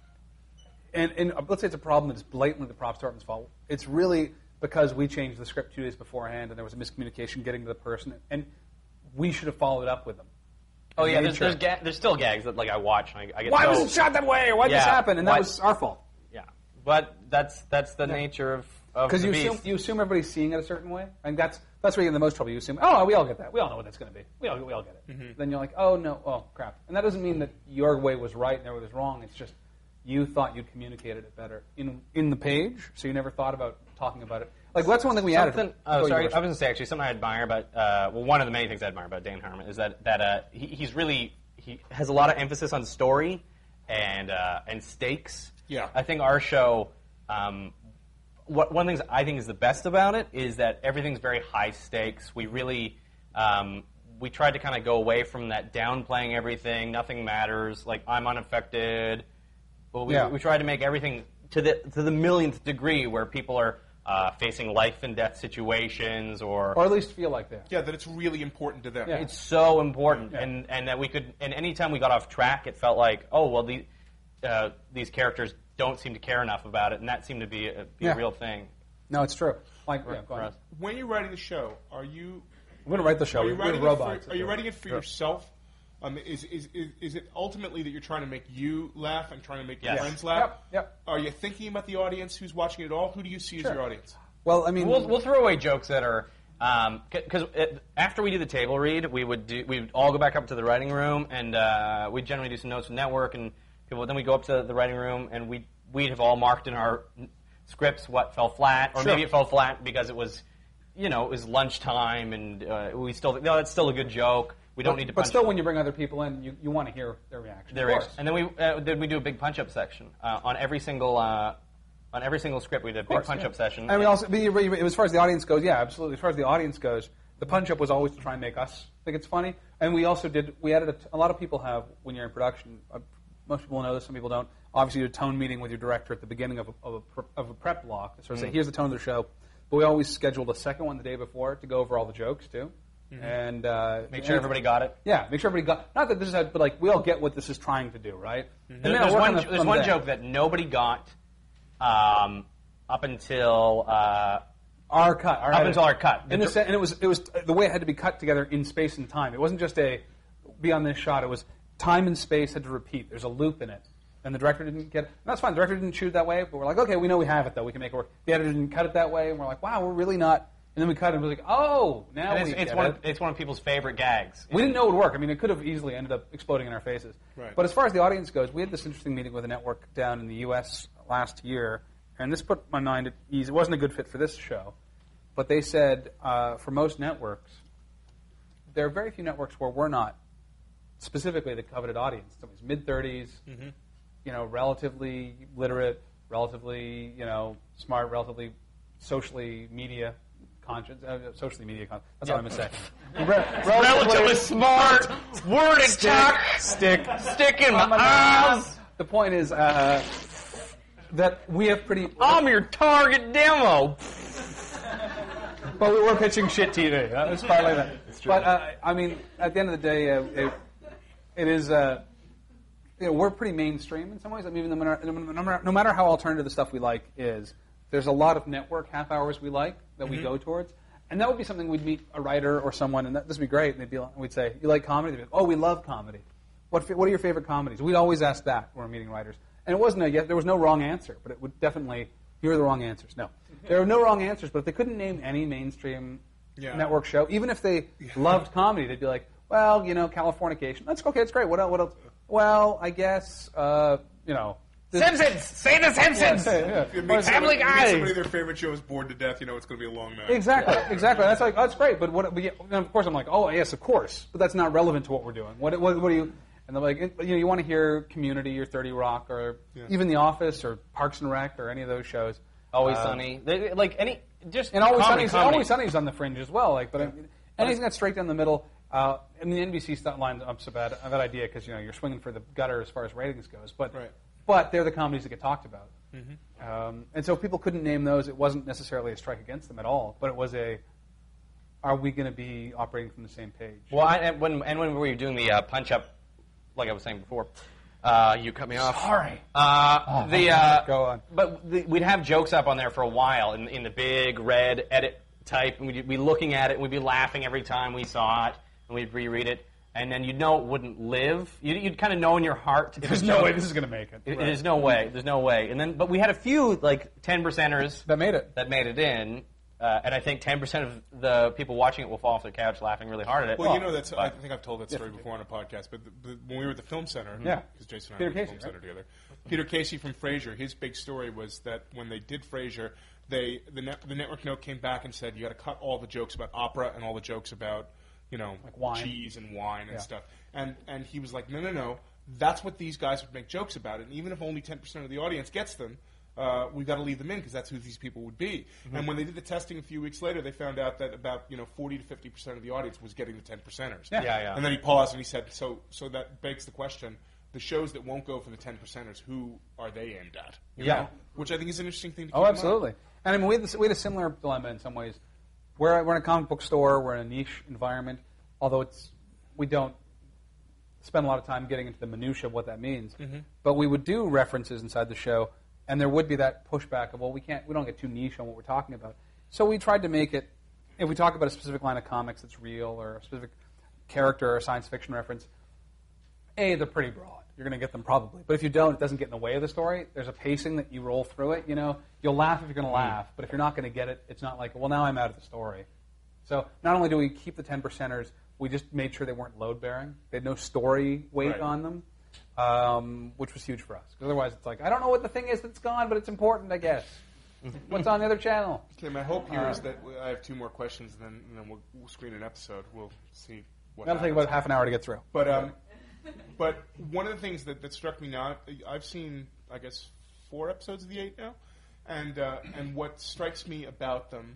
And, and uh, let's say it's a problem that is blatantly the prop department's fault. It's really because we changed the script two days beforehand and there was a miscommunication getting to the person. And we should have followed up with them. oh yeah, Made there's sure. there's, ga- there's still gags that like I watch and I, I get Why so, was it shot that way? Why did this Yeah, happen? And that why- was our fault. Yeah, but that's that's the nature of of Because the you beast. assume, you assume everybody's seeing it a certain way, and that's that's where you get in the most trouble. You assume, oh, we all get that. We all know what that's going to be. We all we all get it. Mm-hmm. Then you're like, oh no, oh crap. And that doesn't mean that your way was right and their way was wrong. It's just you thought you'd communicated it better in in the page, so you never thought about talking about it. Like that's one thing we added. Something, Go, oh, you sorry, first. I was going to say actually something I admire about uh, well, one of the many things I admire about Dan Harmon is that that uh, he, he's really he has a lot of emphasis on story and uh, and stakes. Yeah. I think our show. Um, what, one of the things I think is the best about it is that everything's very high stakes. We really Um, we tried to kind of go away from that downplaying everything, nothing matters, like I'm unaffected. Well, we, Yeah. we tried to make everything to the to the millionth degree where people are uh, facing life and death situations, or Or at least feel like that. Yeah, that it's really important to them. Yeah. it's so important, Yeah. and and that we could. And anytime we got off track, it felt like, oh well, the, uh, these characters don't seem to care enough about it, and that seemed to be a, be Yeah. a real thing. No, it's true. Like, for- yeah, go for ahead. us. When you're writing the show, are you We're going to write the show. are you We're writing robots. it for, are you writing it for yourself? Um, is, is, is, is it ultimately that you're trying to make you laugh and trying to make your Yes. friends laugh? Yep, yep. Are you thinking about the audience who's watching it at all? Who do you see Sure. as your audience? Well, I mean, We'll, we'll throw away jokes that are because after we do the table read, we would do we would all go back up to the writing room, and uh, we'd generally do some notes with network and people. Then we go up to the writing room, and we we'd have all marked in our scripts what fell flat, or Sure. maybe it fell flat because it was, you know, it was lunchtime, and uh, we still no, that's still a good joke. We don't but, need to. but punch still, when you bring other people in, you, you want to hear their reaction. their of course. reaction. And then we uh, then we do a big punch up section uh, on every single. Uh, On every single script, we did a big course, punch-up yeah. session. And we also, but you- but you- as far as the audience goes, yeah, absolutely. As far as the audience goes, the punch-up was always to try and make us think it's funny. And we also did, we added, a, t- a lot of people have, when you're in production, uh, most people know this, some people don't, obviously you do a tone meeting with your director at the beginning of a, of a, pr- of a prep block to sort of say, here's the tone of the show. But we always scheduled a second one the day before to go over all the jokes, too. And uh, Make sure everybody got it. Yeah, make sure everybody got, not that this is, how, but like, we all get what this is trying to do, right? And There- then there's work one, on the- there's on one the- joke that nobody got um, up until uh, Our cut. Our Up edit. until our cut. And, the, se- and it was it was the way it had to be cut together in space and time. It wasn't just a be on this shot. It was time and space had to repeat. There's a loop in it, and the director didn't get it. And that's fine. The director didn't shoot it that way, but we're like, okay, we know we have it though. We can make it work. The editor didn't cut it that way, and we're like, wow, we're really not. And then we cut it, and we're like, oh, now and we it's, it's get one it. of, it's one of people's favorite gags. We didn't know it would work. I mean, it could have easily ended up exploding in our faces. Right. But as far as the audience goes, we had this interesting meeting with a network down in the U S last year, and this put my mind at ease. It wasn't a good fit for this show, but they said uh, for most networks, there are very few networks where we're not specifically the coveted audience. Somebody's mid-thirties, Mm-hmm. you know, relatively literate, relatively, you know, smart, relatively socially media conscious, uh, socially media conscious. That's what I'm going to say. Re- Relatively smart, word and Stick, talk, stick, stick in my my eyes. The point is uh, that we have pretty. I'm your target demo. But we were pitching shit T V. Uh, it's part like that. But uh, I mean, at the end of the day, uh, it, it is. Uh, you know, we're pretty mainstream in some ways. I mean, no matter, no matter, no matter how alternative the stuff we like is, there's a lot of network half hours we like that we go towards, and that would be something we'd meet a writer or someone, and that, this would be great. And they'd be, like- we'd say, "You like comedy?" They'd be like, "Oh, we love comedy." What fa- What are your favorite comedies? We'd always ask that when we're meeting writers, and it wasn't a yes. There was no wrong answer, but it would definitely. Here are the wrong answers. No, there are no wrong answers. But if they couldn't name any mainstream Yeah. network show, even if they loved comedy, they'd be like, "Well, you know, Californication. That's okay. It's great. What else? What else? Well, I guess, uh, you know." this- Simpsons. Say the Simpsons. Yeah, yeah. If you Or meet is- Family somebody, you meet Guy. somebody their favorite show is bored to death, you know it's going to be a long night. Exactly, exactly. That's like, oh, that's great, but what? But yeah, and of course, I'm like, oh, yes, of course, but that's not relevant to what we're doing. What? What, what do you? And they're like, you know, you want to hear Community or thirty Rock or Yeah. even The Office or Parks and Rec or any of those shows. Always Uh, Sunny. They, like any just And Always comedy, Sunny's, comedy. Always Sunny's on the fringe as well. Like, but I mean, anything that's straight down the middle. Uh, and the N B C stunt lines up so bad. That idea because you know you're swinging for the gutter as far as ratings goes. But Right. but they're the comedies that get talked about. Um, and so if people couldn't name those, it wasn't necessarily a strike against them at all. But it was a, are we going to be operating from the same page? Well, I, and when and when we were doing the uh, punch up, like I was saying before, uh, you cut me off. Sorry. Uh, the uh, Go on. But the, we'd have jokes up on there for a while in, in the big red edit type, and we'd be looking at it, and we'd be laughing every time we saw it, and we'd reread it, and then you'd know it wouldn't live. You'd, you'd kind of know in your heart. if There's a no joke- way this is going to make it. It- There's no way. There's no way. And then, but we had a few like ten percenters That made it. that made it in, uh, and I think ten percent of the people watching it will fall off their couch laughing really hard at it. Well, you know, that's. I But- think I've told that story before on a podcast. But the, the, when we were at the film center, Yeah. because Jason and Peter I were at the Casey, film center right? together. Peter Casey from Frasier. His big story was that when they did Frasier, they the net, the network note came back and said you got to cut all the jokes about opera and all the jokes about you know Like wine. cheese and wine and Yeah. stuff. And and he was like, no, no, no. That's what these guys would make jokes about. And even if only ten percent of the audience gets them. uh, we got to leave them in because that's who these people would be. Mm-hmm. And when they did the testing a few weeks later, they found out that about you know forty to fifty percent of the audience was getting the ten percenters. Yeah. Yeah, yeah. And then he paused and he said, "So, so that begs the question: the shows that won't go for the ten percenters, who are they aimed at?" You Yeah. know? Which I think is an interesting thing to keep Oh, in absolutely. And I mean, we had, this, we had a similar dilemma in some ways. We're, we're in a comic book store. We're in a niche environment, although it's we don't spend a lot of time getting into the minutia of what that means. Mm-hmm. But we would do references inside the show, and there would be that pushback of, well, we can't, we don't get too niche on what we're talking about. So we tried to make it. If we talk about a specific line of comics that's real, or a specific character or a science fiction reference, A, they're pretty broad. You're going to get them probably. But if you don't, it doesn't get in the way of the story. There's a pacing that you roll through it. You know, you'll laugh if you're going to laugh, but if you're not going to get it, it's not like, well, now I'm out of the story. So not only do we keep the ten percenters, we just made sure they weren't load-bearing. They had no story weight Right. on them, um, which was huge for us. Because otherwise it's like, I don't know what the thing is that's gone, but it's important, I guess. What's on the other channel? Okay, my hope here Uh, is that I have two more questions, and then, and then we'll, we'll screen an episode. We'll see what That'll take happens. about half an hour to get through. But um, but one of the things that, that struck me now, I've seen, I guess, four episodes of the eight now, and uh, and what strikes me about them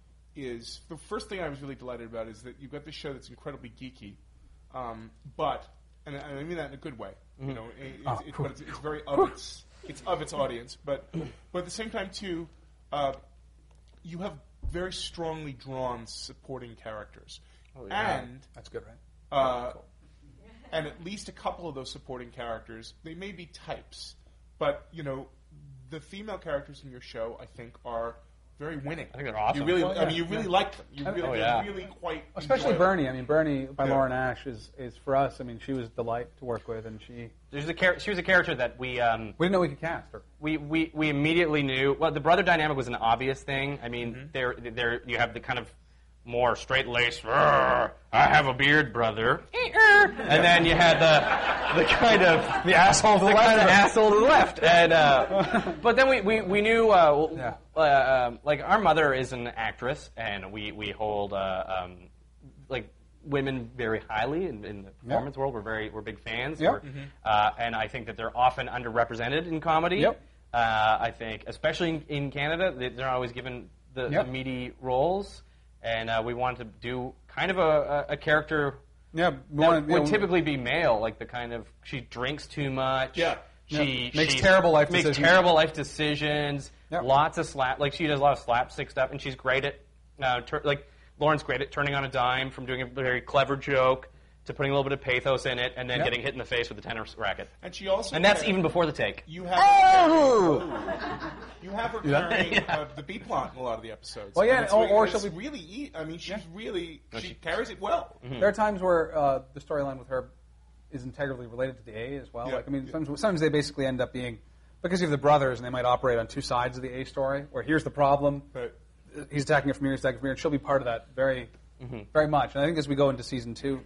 is the first thing I was really delighted about is that you've got this show that's incredibly geeky, um, but and I mean that in a good way, you know, it, it's, Oh, it's, but it's, it's very of its it's of its audience, but but at the same time too, uh, you have very strongly drawn supporting characters, Oh, yeah. and That's good, right? uh, and at least a couple of those supporting characters, they may be types, but you know, the female characters in your show, I think, are very winning. I think they're awesome. You really, Oh, I yeah, mean, you really yeah. like them. You Oh, really, yeah. they're really quite, Especially enjoyable. Bernie. I mean, Bernie by Yeah. Lauren Ash is, is for us. I mean, she was a delight to work with, and she There's a char- she was a character that we um, we didn't know we could cast her. we, we, we immediately knew. Well, the brother dynamic was an obvious thing. I mean, Mm-hmm. there there you have the kind of more straight laced. I have a beard, brother. And then you had the the kind of The asshole to the the left. kind of asshole to the left. And uh, but then we we, we knew uh, Yeah. uh, um, like our mother is an actress, and we we hold uh, um, like women very highly in, in the performance world. We're very we're big fans. Yep. We're, uh, and I think that they're often underrepresented in comedy. Yep. Uh, I think, especially in, in Canada, they- they're not always given the, Yep. the meaty roles, and uh, we wanted to do kind of a, a, a character Yeah, we that wanted- would you know, typically be male, like the kind of she drinks too much. Yeah. She Yeah. Makes she's- terrible life makes decisions. terrible life decisions. Yep. Lots of slap, like she does a lot of slapstick stuff, and she's great at uh, tur- like Lauren's great at turning on a dime from doing a very clever joke to putting a little bit of pathos in it, and then Yep. getting hit in the face with a tennis racket. And she also, And that's had- even before the take. You have you have her Yeah. carrying uh, the B plot in a lot of the episodes. Well, yeah, And it's or- really- or it's she'll be- really. E- I mean, she's Yeah. really she, she- carries it well. There are times where uh, the storyline with her is integrally related to the A as well. Yeah. Like, I mean, Yeah. sometimes, sometimes they basically end up being because you have the brothers, and they might operate on two sides of the A story. Where here's the problem, But he's attacking it from here, he's attacking it from here, and she'll be part of that very, very much. And I think as we go into season two,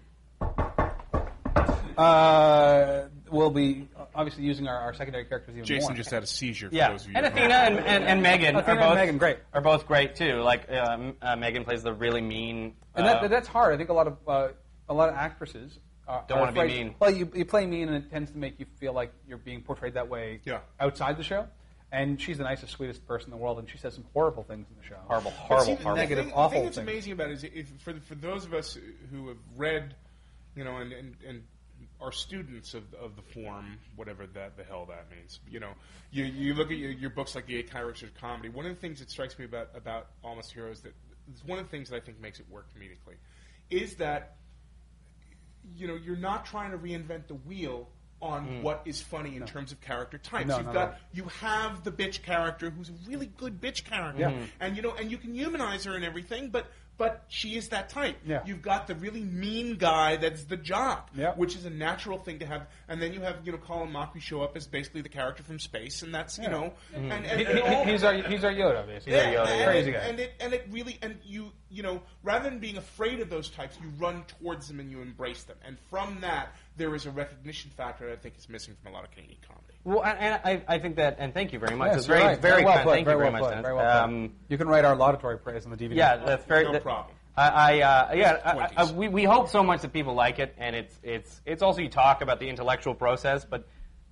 uh, we'll be obviously using our, our secondary characters even Jason more. just had a seizure. For Yeah, those of you and who Athena and, and, and Megan Athena are and both Megan, great. are both great too. Like um, uh, Megan plays the really mean. And uh, that, that's hard. I think a lot of uh, a lot of actresses are, Don't are wanna be afraid- mean. Well, you, you play mean, and it tends to make you feel like you're being portrayed that way Yeah. outside the show. And she's the nicest, sweetest person in the world, and she says some horrible things in the show. horrible, But horrible, see, the horrible. negative, thing, awful The thing that's things. amazing about it is if, for, for those of us who have read, you know, and, and, and are students of, of the form, whatever that the hell that means, you know, you, you look at your, your books like The Eight Characters of Comedy. One of the things that strikes me about, about Almost Heroes, that is one of the things that I think makes it work comedically, is that, you know, you're not trying to reinvent the wheel on what is funny in terms of character types. No, You've not got at all. you have the bitch character who's a really good bitch character, Yeah. Mhm. and you know, and you can humanize her and everything, but but she is that type. Yeah. You've got the really mean guy that's the jock, Yeah. which is a natural thing to have, and then you have you know Colin Mockery show up as basically the character from Space, and that's you Yeah. know, and, and, He- and he- all- he's our he's our Yoda, basically. yeah, Yoda, and, crazy it, guy. and it and it really and you you know rather than being afraid of those types, you run towards them and you embrace them, and from that there is a recognition factor that I think is missing from a lot of Canadian comedy. Well, and, and I, I think that, and thank you very much. Yes, It's you're very, right. very, well kind. put, Thank very you very well much, put, Dennis. very well put. Um, You can write our laudatory praise on the D V D. yeah, that's very. No that- problem. I, I uh, yeah, I, I, twenties. we we hope so much that people like it, and it's it's it's also you talk about the intellectual process, but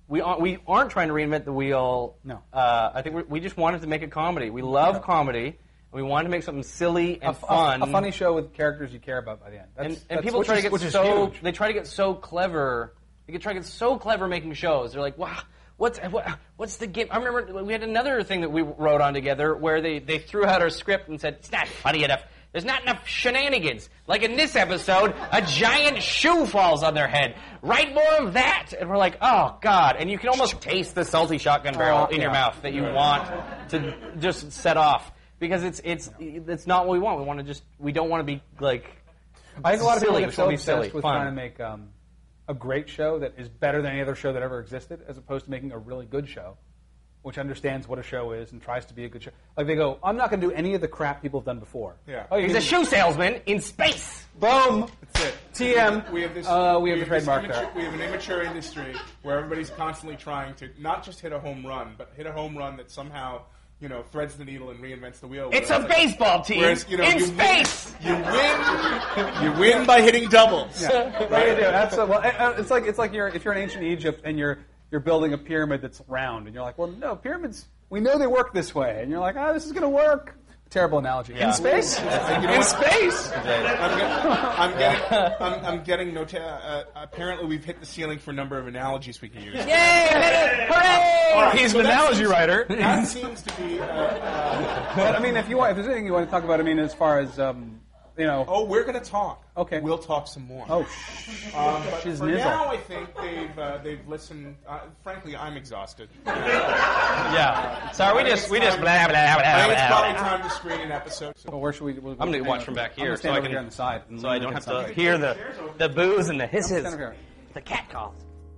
we aren't, we aren't trying to reinvent the wheel. No. Uh, I think we we just wanted to make a comedy. We love Yeah. comedy. And we wanted to make something silly and a, fun. A, a funny show with characters you care about by the end. That's, and, and that's, people which try is, to get which is so huge. they try to get so clever. They get try to get so clever making shows. They're like, wow, what's what, what's the game? I remember we had another thing that we wrote on together where they, they threw out our script and said it's not funny enough. There's not enough shenanigans. Like in this episode, a giant shoe falls on their head. Write more of that. And we're like, oh God. And you can almost taste the salty shotgun barrel Oh, in your yeah. mouth that you want to just set off because it's it's it's not what we want. We want to just we don't want to be like. I think a lot of people silly. get We so wanna be obsessed silly, with fun. trying to make um, a great show that is better than any other show that ever existed, as opposed to making a really good show, which understands what a show is and tries to be a good show. Like they go, I'm not going to do any of the crap people have done before. Yeah. Oh, you He's a shoe salesman in space. Boom. That's it. T M. We have this. Uh, we have the this trademark immature- there. We have an immature industry where everybody's constantly trying to not just hit a home run, but hit a home run that somehow, you know, threads the needle and reinvents the wheel. It's a Whereas, like, baseball team Whereas, you know, in you space. Win, you win. You win by hitting doubles. Right? You do. Absolutely. Well, uh, it's like it's like you're if you're in ancient Egypt and you're you're building a pyramid that's round, and you're like, well, no, pyramids. We know they work this way, and you're like, oh, this is going to work. Terrible analogy. Yeah. In space? You know In what? space? I'm, get, I'm getting. I'm, I'm getting nota- uh, Apparently, we've hit the ceiling for a number of analogies we can use. Yay! Hooray! All right, He's so an that analogy seems- writer. That seems to be. Uh, uh, But I mean, if you want, if there's anything you want to talk about, I mean, as far as um, you know, oh, we're going to talk. Okay. We'll talk some more. oh, shh. Um, but Shiz for nizzle. now, I think they've uh, they've listened. Uh, frankly, I'm exhausted. Yeah. Sorry, we just we just blah blah blah I blah think it's probably blah. time to screen an episode. So Well, where should we? We'll, I'm gonna hang watch on. from back I'm here, gonna so stand I over can- here on the side, and So I lean don't have against to something. hear the the boos and the hisses. Stand over here. The cat calls.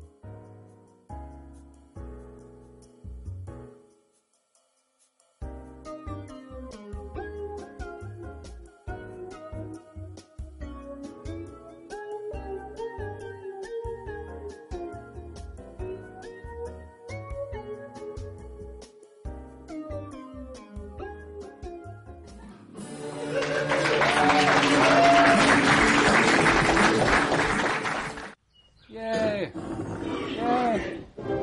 Yay! Yay!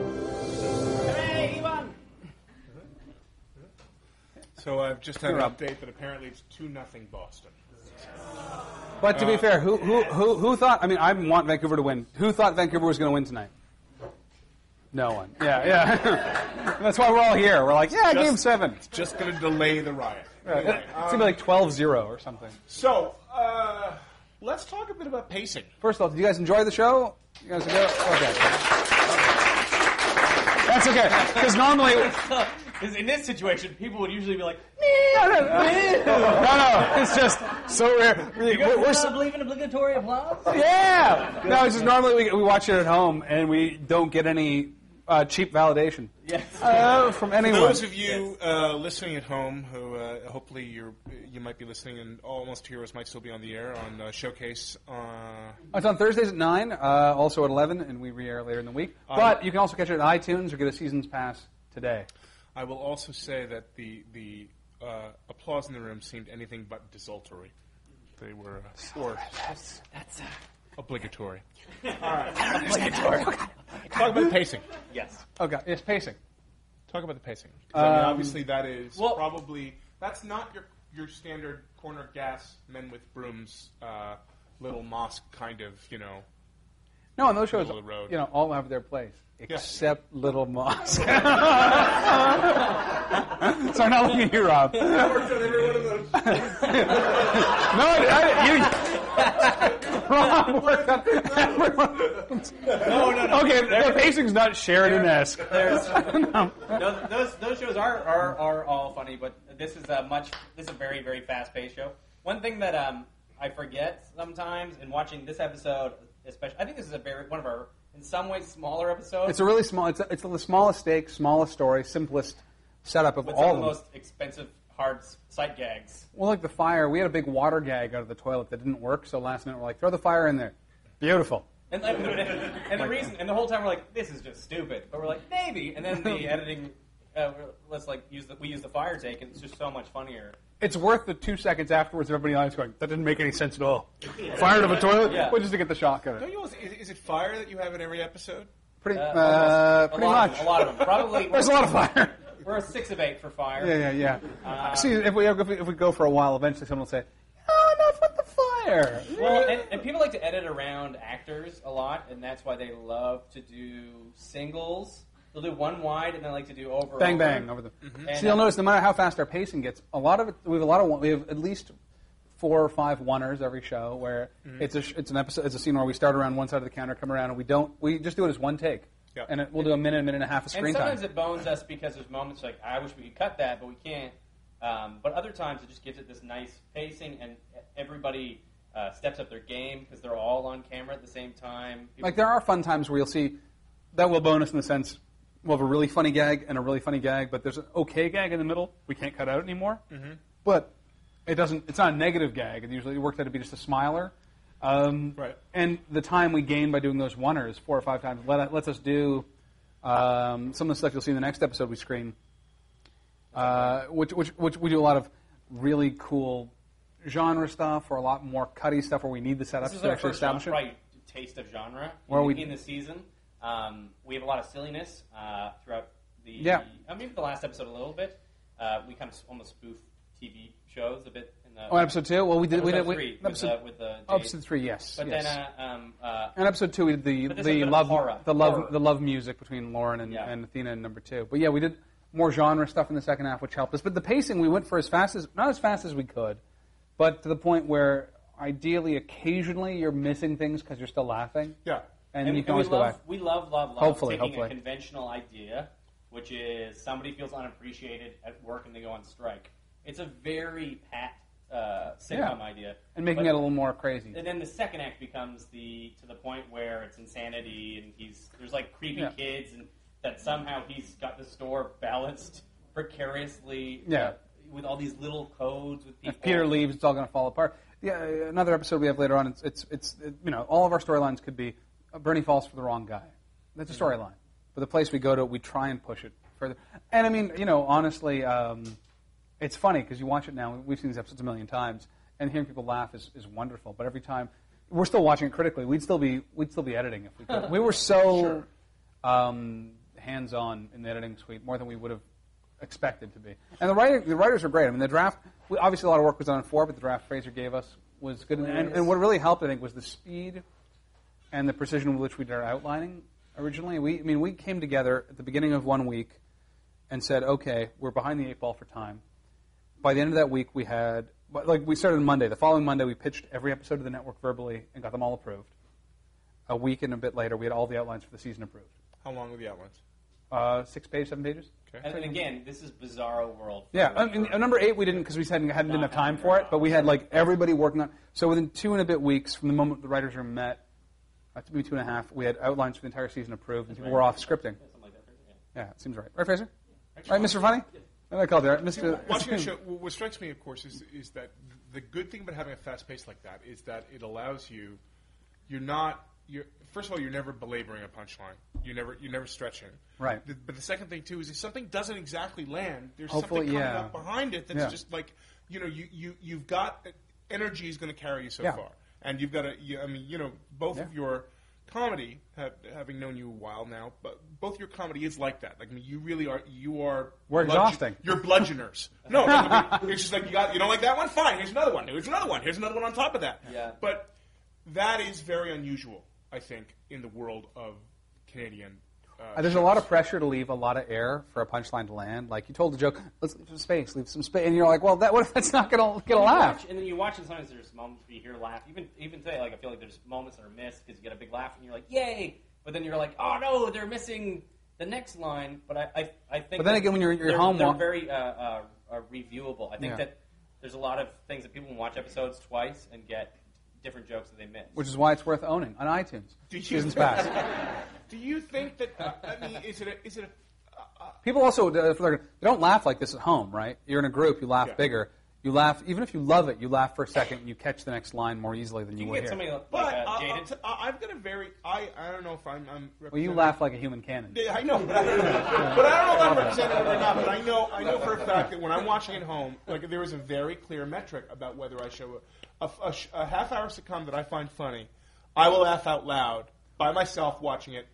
So I've just had an You're up. update that apparently it's two nothing Boston. But to be fair, who who who who thought? I mean, I want Vancouver to win. Who thought Vancouver was going to win tonight? No one. Yeah, yeah. That's why we're all here. We're like, yeah, Just- game seven. It's just going to delay the riot. Right. Anyway, It's um, gonna be like twelve zero or something. so uh, let's talk a bit about pacing. First off, did you guys enjoy the show? You guys enjoy? Okay. That's okay. Because normally, Because in this situation, people would usually be like, no, no, no, it's just so rare. We, we're, we're so, believe in obligatory applause? yeah. No, it's just normally we, we watch it at home and we don't get any uh, cheap validation Yes. uh, from For anyone. those of you uh, listening at home, who uh, hopefully you're, you might be listening, and Almost Heroes might still be on the air on uh, Showcase. Uh, It's on Thursdays at nine, uh, also at eleven, and we re-air later in the week. But you can also catch it at iTunes or get a season's pass today. I will also say that the the uh, applause in the room seemed anything but desultory. They were uh, or That's uh, obligatory. All right. Obligatory. Talk about the pacing. yes. Okay, it's pacing. Talk about the pacing. 'Cause, I mean, Um, obviously, that is well- probably that's not your your standard corner gas men with brooms, uh, little mosque kind of, you know. No, and those shows, Middle of the road. you know, all have their place. Except Little Moss. Sorry, not looking at you, Rob. I worked on every one of those. No, I, you. Rob worked on every one of those. No, no, no. Okay, the pacing's not Sheridan-esque. There's, No. those, those those shows are, are, are all funny, but this is a much this is a very very fast paced show. One thing that um I forget sometimes in watching this episode, especially, I think this is a very one of our in some ways smaller episodes. It's a really small. It's, a, it's the smallest stake, smallest story, simplest setup of with all some of of them. the most expensive hard s- sight gags. Well, like the fire, we had a big water gag out of the toilet that didn't work. So last minute, we're like, throw the fire in there. Beautiful. And, and, and the reason, and the whole time we're like, this is just stupid. But we're like, maybe. And then the editing, uh, we're- let's like use the we use the fire take, and it's just so much funnier. It's worth the two seconds afterwards. Everybody else going, that didn't make any sense at all. Fire out of a toilet, Yeah. well, just to get the shock of Don't it. you? Is, is it fire that you have in every episode? Pretty, Uh, uh, almost. pretty a lot much. Of them, a lot of them. Probably. There's a lot of fire. We're a six of eight for fire. Yeah, yeah, yeah. Uh, See, if we, if we if we go for a while, eventually someone will say, "Oh, enough with the fire." Well, and, and people like to edit around actors a lot, and that's why they love to do singles. They'll do one wide, and they like to do over. Bang over. bang over the. Mm-hmm. So you'll notice, no matter how fast our pacing gets, a lot of it. We have a lot of. We have at least four or five oneers every show where mm-hmm. it's a it's an episode. It's a scene where we start around one side of the counter, come around, and we don't. We just do it as one take. Yeah. And it, we'll do a minute, a minute and a half of screen and sometimes time. it bones us because there's moments like, I wish we could cut that, but we can't. Um, but other times it just gives it this nice pacing, and everybody uh, steps up their game because they're all on camera at the same time. People Like there are fun times where you'll see that will bonus in the sense we'll have a really funny gag and a really funny gag, but there's an okay gag in the middle we can't cut out anymore. Mm-hmm. But it doesn't. It's not a negative gag. It usually works out to be just a smiler. Um, right. And the time we gain by doing those oneers four or five times let, lets us do um, some of the stuff you'll see in the next episode we screen, uh, which, which, which we do a lot of really cool genre stuff or a lot more cutty stuff where we need the setups This is to our actually first establish genre, it. right, taste of genre Where in, we- in the season. Um, we have a lot of silliness uh, throughout the. Yeah. I mean, the last episode a little bit. Uh, we kind of almost spoof T V shows a bit in the. Oh, episode two? Well, we did. we episode did. We, three episode, with, uh, with the. oh, episode three, yes. But yes. then, uh, um, uh, In episode two, we did the But this is a the bit of love horror. the love Horror. the love music between Lauren and, Yeah. and Athena in number two. But yeah, we did more genre stuff in the second half, which helped us. But the pacing, we went for as fast as not as fast as we could, but to the point where ideally, occasionally, you're missing things because you're still laughing. Yeah. And, and, you can and we always go love, back. we love, love, love Hopefully, taking hopefully. a conventional idea, which is somebody feels unappreciated at work and they go on strike. It's a very pat uh, sitcom Yeah. idea. And making But- it a little more crazy. And then the second act becomes the to the point where it's insanity and he's there's like creepy Yeah. kids and that somehow he's got the store balanced precariously Yeah. uh, with all these little codes with people. If Peter leaves, it's all going to fall apart. Yeah, another episode we have later on. It's it's, it's it, you know all of our storylines could be uh, Bernie falls for the wrong guy. That's a storyline. But the place we go to, we try and push it further. And I mean, you know, honestly, um, it's funny because you watch it now. We've seen these episodes a million times, and hearing people laugh is, is wonderful. But every time we're still watching it critically, we'd still be we'd still be editing if we could. We were so Sure. um, hands on in the editing suite, more than we would have expected to be. And the writer, the writers are great. I mean, the draft. We, obviously, a lot of work was done on four, but the draft Fraser gave us was good. And, and, and what really helped, I think, was the speed and the precision with which we did our outlining originally. We, I mean, we came together at the beginning of one week and said, "Okay, we're behind the eight ball for time." By the end of that week, we had but, like we started on Monday. The following Monday, we pitched every episode to the network verbally and got them all approved. A week and a bit later, we had all the outlines for the season approved. How long were the outlines? Uh, six pages, seven pages. Okay. And, and again, this is Bizarro World. Yeah, I mean, uh, number eight we didn't because we hadn't, hadn't enough time for it, but we had like everybody working on. So within two and a bit weeks from the moment the writers' room met, uh, maybe two and a half, we had outlines for the entire season approved, and people were off scripting. Yeah, something like that. Yeah. Yeah, it seems right. Right, Fraser? Right, Mister Funny? I called you, right? Mister Watching a show, what strikes me, of course, is is that the good thing about having a fast pace like that is that it allows you. You're not. You're first of all, you're never belaboring a punchline. You never. You're never stretching. Right. The, but the second thing too is if something doesn't exactly land, there's Hopefully, something coming yeah. up behind it that's Yeah. just like you know you you you've got energy is going to carry you so Yeah. far, and you've got to. You, I mean, you know, both Yeah. of your comedy, have, having known you a while now, but both your comedy is like that. Like, I mean, you really are. You are. We're bludgeon- exhausting. You're bludgeoners. No, I mean, it's just like you got. You don't like that one? Fine. Here's another one. Here's another one. Here's another one on top of that. Yeah. But that is very unusual, I think, in the world of Canadian. Uh, Uh, there's a shows. lot of pressure to leave a lot of air for a punchline to land. Like you told the joke, let's leave some space, leave some space, and you're like, well, that what if that's not gonna get a You laugh? watch, and then you watch, and sometimes there's moments where you hear a laugh. Even even today, like I feel like there's moments that are missed because you get a big laugh, and you're like, "Yay!" But then you're like, "Oh no, they're missing the next line." But I I, I think. But then that again, when you're- you're they're, home they're wa- very uh, uh, uh, reviewable. I think Yeah. that there's a lot of things that people can watch episodes twice and get different jokes that they miss. Which is why it's worth owning on iTunes. Do you- Seasons past. Do you think that? Uh, I mean, is it a, is it a People also uh, for their, they don't laugh like this at home, right? You're in a group, you laugh Yeah. bigger. You laugh even if you love it. You laugh for a second, and you catch the next line more easily than you, you can would get here. somebody like But uh, I'll- I'll Jaden. t- I- I've got a very I, I don't know if I'm, I'm Well, you representing- laugh like a human cannon. Yeah, I know, but I don't know. but I don't know if I'm representative or not. But I know I know for a fact that when I'm watching at home, like there is a very clear metric about whether I show a, a, a, sh- a half hour sitcom that I find funny, I will laugh out loud by myself watching it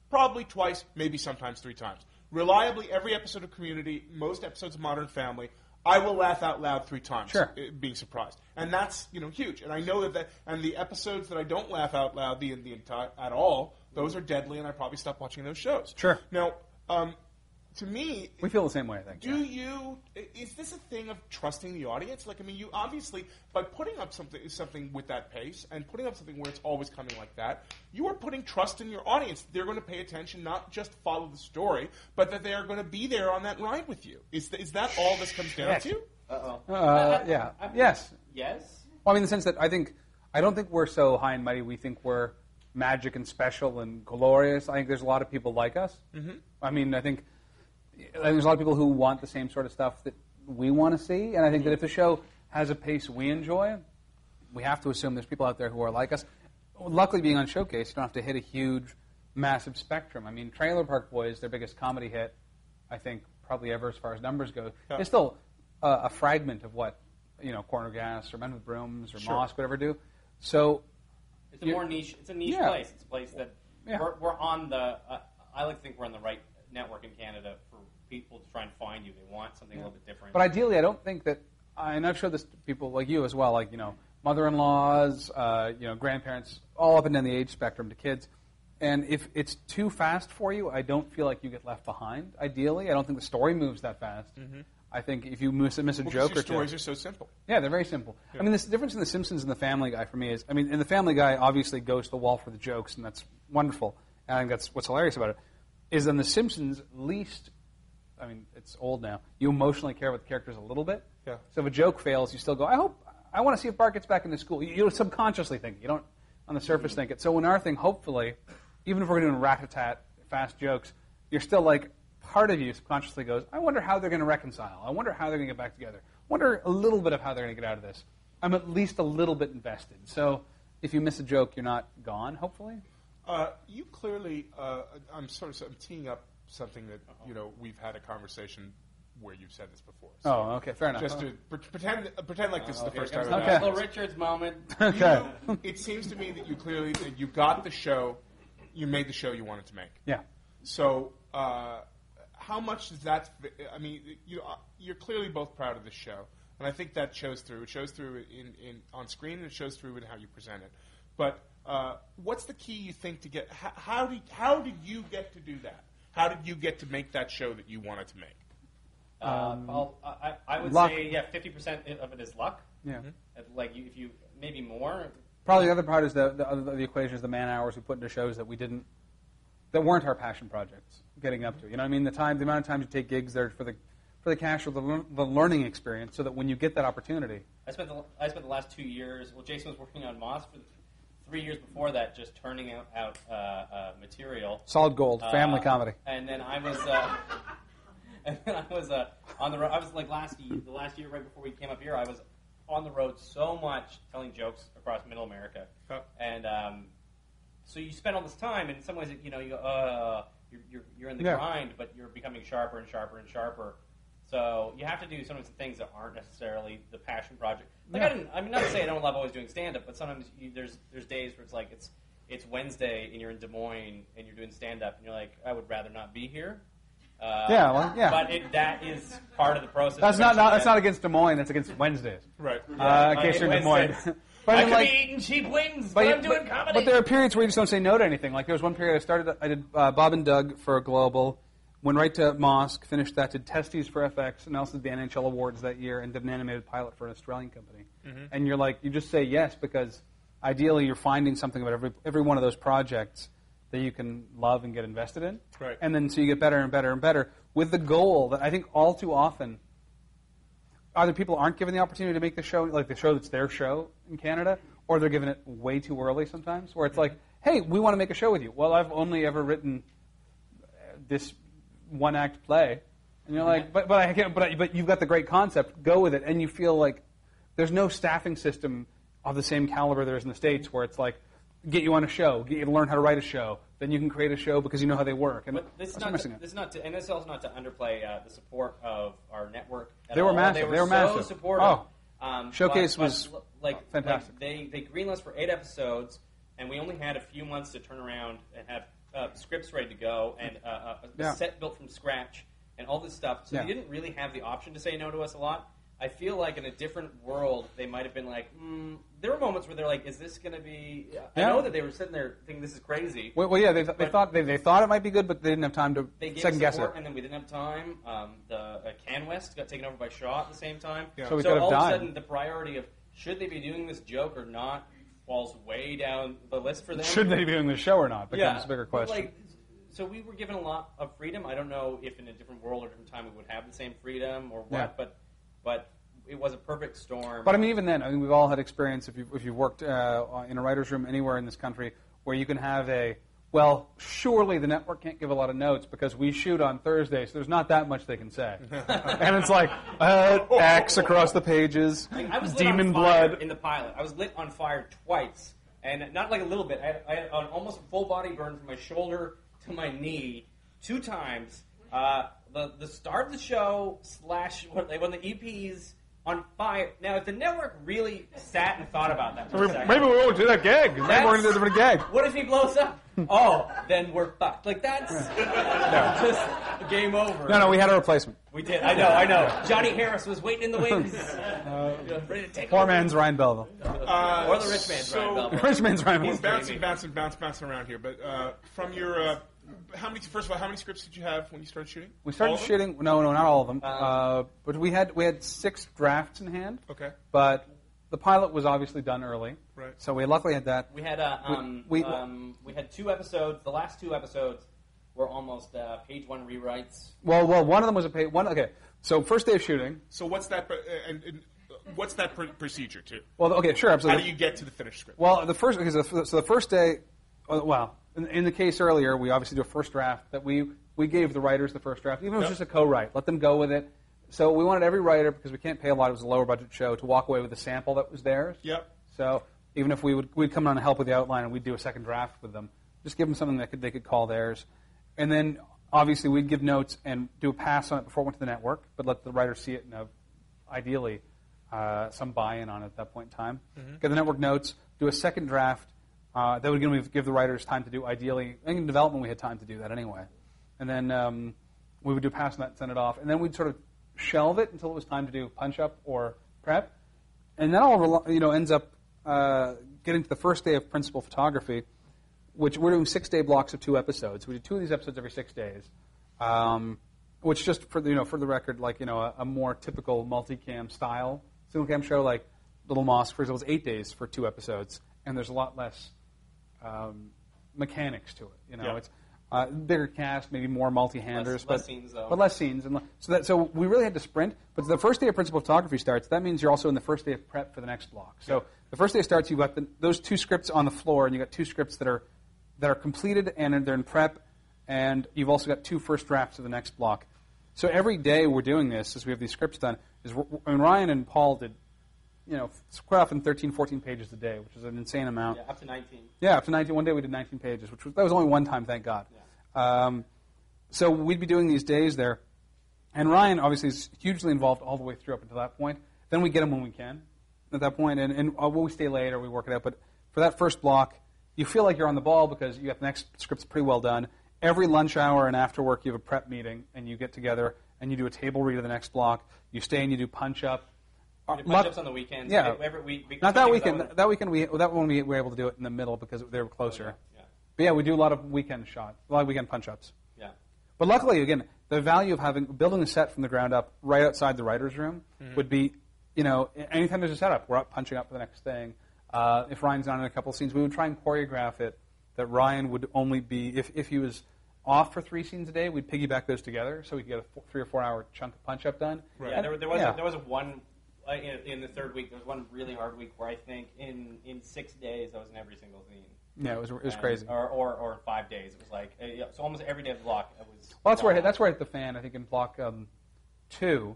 probably twice, maybe sometimes three times. Reliably, every episode of Community, most episodes of Modern Family, I will laugh out loud three times, Sure. being surprised, and that's you know huge. And I know that, that and the episodes that I don't laugh out loud the the entire at all, those are deadly, and I probably stop watching those shows. Sure. Now, um, to me, We feel the same way, I think. do you is this a thing of trusting the audience? Like, I mean, you obviously by putting up something something with that pace and putting up something where it's always coming like that, you are putting trust in your audience. They're going to pay attention, not just follow the story, but that they are going to be there on that ride with you. Is th- is that all this comes down to? Uh-oh. Uh, yeah. Yes. Yes? Well, I mean, in the sense that I think, I don't think we're so high and mighty. We think we're magic and special and glorious. I think there's a lot of people like us. Mm-hmm. I mean, I think, I think there's a lot of people who want the same sort of stuff that we want to see. And I think that if the show has a pace we enjoy, we have to assume there's people out there who are like us. Luckily, being on Showcase, you don't have to hit a huge, massive spectrum. I mean, Trailer Park Boys, their biggest comedy hit, I think, probably ever as far as numbers go, Yeah. is still uh, a fragment of what, you know, Corner Gas or Men with Brooms or Sure. Mosque would ever do. So, It's a You- more niche. It's a niche Yeah. place. It's a place that Yeah. we're, we're on the. Uh, I like to think we're on the right network in Canada for people to try and find you. They want something a little bit different. but ideally, I don't think that, and I've showed this to people like you as well, like, you know, mother-in-laws, uh, you know, grandparents, all up and down the age spectrum to kids. And if it's too fast for you, I don't feel like you get left behind, ideally. I don't think the story moves that fast. I think if you miss, miss a Well, 'cause joke your or two. stories are so simple. Yeah, they're very simple. I mean, the difference in The Simpsons and The Family Guy for me is, I mean, in The Family Guy obviously goes to the wall for the jokes, and that's wonderful. And I think that's what's hilarious about it. Is in The Simpsons, at least, I mean, it's old now, you emotionally care about the characters a little bit. Yeah. So if a joke fails, you still go, I hope, I want to see if Bart gets back into school. You, you subconsciously think it. You don't, on the surface, think it. So in our thing, hopefully, even if we're doing rat-a-tat, fast jokes, you're still like, part of you subconsciously goes, I wonder how they're going to reconcile. I wonder how they're going to get back together. I wonder a little bit of how they're going to get out of this. I'm at least a little bit invested. So if you miss a joke, you're not gone, hopefully. Uh, you clearly, uh, I'm sort of I'm teeing up something that you know we've had a conversation where you've said this before. So Oh, okay, fair enough. just to pre- pretend pretend like this is the Okay, first here time. comes I've asked Little this. Richard's moment. Okay. You, it seems to me that you clearly that you got the show, you made the show you wanted to make. Yeah. So, uh, how much does that? I mean, you you're clearly both proud of the show, and I think that shows through. It shows through in, in on screen, and it shows through in how you present it. But uh, what's the key you think to get? How, how did how did you get to do that? How did you get to make that show that you wanted to make? Uh, well, I, I would luck. say, yeah, fifty percent of it is luck. Yeah. Uh, Like, you, if you, maybe more. Probably the other part is the, the, other- the equation is the man hours we put into shows that we didn't, that weren't our passion projects getting up to. You know what I mean? The time, the amount of time you take gigs there for the, for the cash or the, lear- the learning experience so that when you get that opportunity. I spent the I spent the last two years. Well, Jason was working on Moss for the three years before that, just turning out, out uh, uh, material. Solid gold, family Uh, comedy. And then I was, uh, and then I was uh, on the road. I was like last year, the last year right before we came up here. I was on the road so much, telling jokes across Middle America, Yep. and um, so you spend all this time. And in some ways, you know, you uh, you're, you're you're in the Yeah. grind, but you're becoming sharper and sharper and sharper. So you have to do some of the things that aren't necessarily the passion project. Like Yeah. I didn't. I mean, not to say I don't love always doing stand up, but sometimes you, there's there's days where it's like it's it's Wednesday and you're in Des Moines and you're doing stand up and you're like, I would rather not be here. Uh, Yeah, well, yeah. But it, that is part of the process. That's not, not that's Eventually, not against Des Moines. That's against Wednesdays. Right. Uh, in I case hate you're in Des Moines. Wednesdays. but I I could mean, like, be eating cheap wings, but, but, I'm doing but, comedy. but there are periods where you just don't say no to anything. Like there was one period I started. I did uh, Bob and Doug for Global. Went right to Mosque, finished that, did Testes for F X, and also did the N H L Awards that year, and did an animated pilot for an Australian company. Mm-hmm. And you're like, you just say yes because ideally you're finding something about every every one of those projects that you can love and get invested in. Right. And then so you get better and better and better with the goal that I think all too often either people aren't given the opportunity to make the show, like the show that's their show in Canada, or they're given it way too early sometimes, where it's like, hey, we want to make a show with you. Well, I've only ever written this one act play, and you're like, but but I can't, but I, but you've got the great concept, go with it, and you feel like there's no staffing system of the same caliber there is in the States, where it's like get you on a show, get you to learn how to write a show, then you can create a show because you know how they work. And But this is that's not what I'm to, missing it. this is not to, and this is also not to underplay uh, the support of our network. At They were all. massive. They were, They were so massive. supportive. Oh. Um, Showcase but- but, was l- like fantastic. Like they they greenlit us for eight episodes, and we only had a few months to turn around and have uh, scripts ready to go and uh, a, a Yeah. set built from scratch and all this stuff. So Yeah. they didn't really have the option to say no to us a lot. I feel like in a different world, they might have been like, mm. there were moments where they're like, is this going to be... I Yeah. know that they were sitting there thinking this is crazy. Well, well yeah, they, th- they But- thought they, they thought it might be good, but they didn't have time to They gave second us guess support, it. and then we didn't have time. Um, the uh, CanWest got taken over by Shaw at the same time. Yeah. So we so could have all died. of a sudden, the priority of should they be doing this joke or not falls way down the list for them. Should they be doing the show or not? Becomes yeah, a bigger but, question. Like, so we were given a lot of freedom. I don't know if in a different world or different time we would have the same freedom or what, Yeah. but but it was a perfect storm. But I mean, even then, I mean, we've all had experience if you if you've worked uh, in a writer's room anywhere in this country where you can have a well, surely the network can't give a lot of notes because we shoot on Thursday, so there's not that much they can say. And it's like uh, X across the pages, Like, I was lit demon on fire blood. in the pilot. I was lit on fire twice, and not like a little bit. I had, I had an almost full body burn from my shoulder to my knee two times. Uh, the the start of the show slash when, when the E P's on fire. Now, if the network really sat and thought about that for a second, Maybe we won't do that gag. Maybe we're going to do a different gag. what if he blows up? Oh, then we're fucked. Like that's just game over. No, no, we had a replacement. We did. I know. I know. Johnny Harris was waiting in the wings, ready to take Poor over. man's Ryan Belville. Uh, Or the rich man's so, Ryan Belville. Rich man's Ryan We're Belville. bouncing, bouncing, bouncing, bouncing around here. But uh, from your, uh, how many? First of all, how many scripts did you have when you started shooting? We started All of them? shooting. No, no, not all of them. Uh, Uh, but we had we had six drafts in hand. Okay. But the pilot was obviously done early. Right. So we luckily had that. We had uh, um, We- we- um, we had two episodes. The last two episodes were almost uh, page one rewrites. Well, well, one of them was a pay. One. Okay. So first day of shooting. So what's that? Uh, and, and what's that pr- procedure too? Well, okay, sure, How absolutely. do you get to the finished script? Well, the first. Okay, so, the- so the first day. uh, Well, in, in the case earlier, we obviously do a first draft that we we gave the writers the first draft, even if it was Yep. just a co-write. Let them go with it. So we wanted every writer, because we can't pay a lot. It was a lower budget show, to walk away with a sample that was theirs. Yep. So even if we would we'd come on and help with the outline and we'd do a second draft with them, just give them something that could, they could call theirs, and then obviously we'd give notes and do a pass on it before it went to the network, but let the writer see it and have ideally uh, some buy-in on it at that point in time. Get the network notes, do a second draft. Uh, that would give, give the writers time to do ideally. I think in development we had time to do that anyway, and then um, we would do a pass on that, send it off, and then we'd sort of shelve it until it was time to do punch up or prep. And that all rel- you know ends up uh, getting to the first day of principal photography, which we're doing six-day blocks of two episodes. We do two of these episodes every six days, um, which just for the, you know for the record, like you know a, a more typical multicam style single cam show like Little Mosque, for example, is eight days for two episodes, and there's a lot less um, mechanics to it. You know, Yeah. it's uh, bigger cast, maybe more multi-handers, Less- but less scenes, though. but less scenes, and le- so that so we really had to sprint. But the first day of principal photography starts. That means you're also in the first day of prep for the next block. So the first day starts. You've got the, those two scripts on the floor, and you've got two scripts that are that are completed and they're in prep, and you've also got two first drafts of the next block. So every day we're doing this as we have these scripts done. Is we're, I mean, Ryan and Paul did, you know, quite often thirteen, fourteen pages a day, which is an insane amount. Yeah, up to nineteen. Yeah, up to nineteen. One day we did nineteen pages, which was, that was only one time, thank God. Um, so we'd be doing these days there, and Ryan obviously is hugely involved all the way through up until that point. Then we get him when we can at that point, and, and uh, we stay late or we work it out. But for that first block, you feel like you're on the ball because you got the next scripts pretty well done. Every lunch hour and after work, you have a prep meeting, and you get together and you do a table read of the next block. You stay and you do punch up. We did punch-ups on the weekends. Yeah. Every, we, we, Not that something weekend. was- That weekend we that one we were able to do it in the middle because they were closer. Yeah. But yeah, we do a lot of weekend shot, a lot of weekend punch-ups. Yeah. But luckily, again, the value of having building a set from the ground up right outside the writer's room would be, you know, anytime there's a setup, we're up punching up for the next thing. Uh, if Ryan's not in a couple of scenes, we would try and choreograph it that Ryan would only be, if, if he was off for three scenes a day, we'd piggyback those together so we could get a four, three or four hour chunk of punch-up done. Right. Yeah, And- there, there was yeah. a, there was a one uh, in, in the third week. There was one really hard week where I think in, in six days I was in every single scene. Yeah, it was, it was And- crazy. Or, or or five days. It was like uh, yeah, so almost every day of the block. It was. Well, that's where I hit, gone. that's where I hit the fan. I think in block um, two,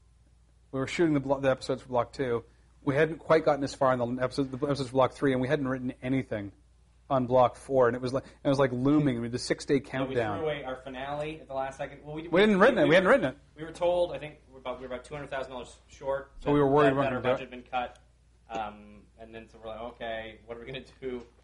we were shooting the, blo- the episodes for block two. We hadn't quite gotten as far in the episodes, the episodes for block three, and we hadn't written anything on block four, and it was like it was like looming. I mean, the six day So we countdown. threw away our finale at the last second. Well, we, We hadn't written it. We hadn't written it. We were told. I think we were about we were about two hundred thousand dollars short. So we were worried that, we weren't that our gonna do budget had been cut. Um, and then so we're like, okay, what are we going to do?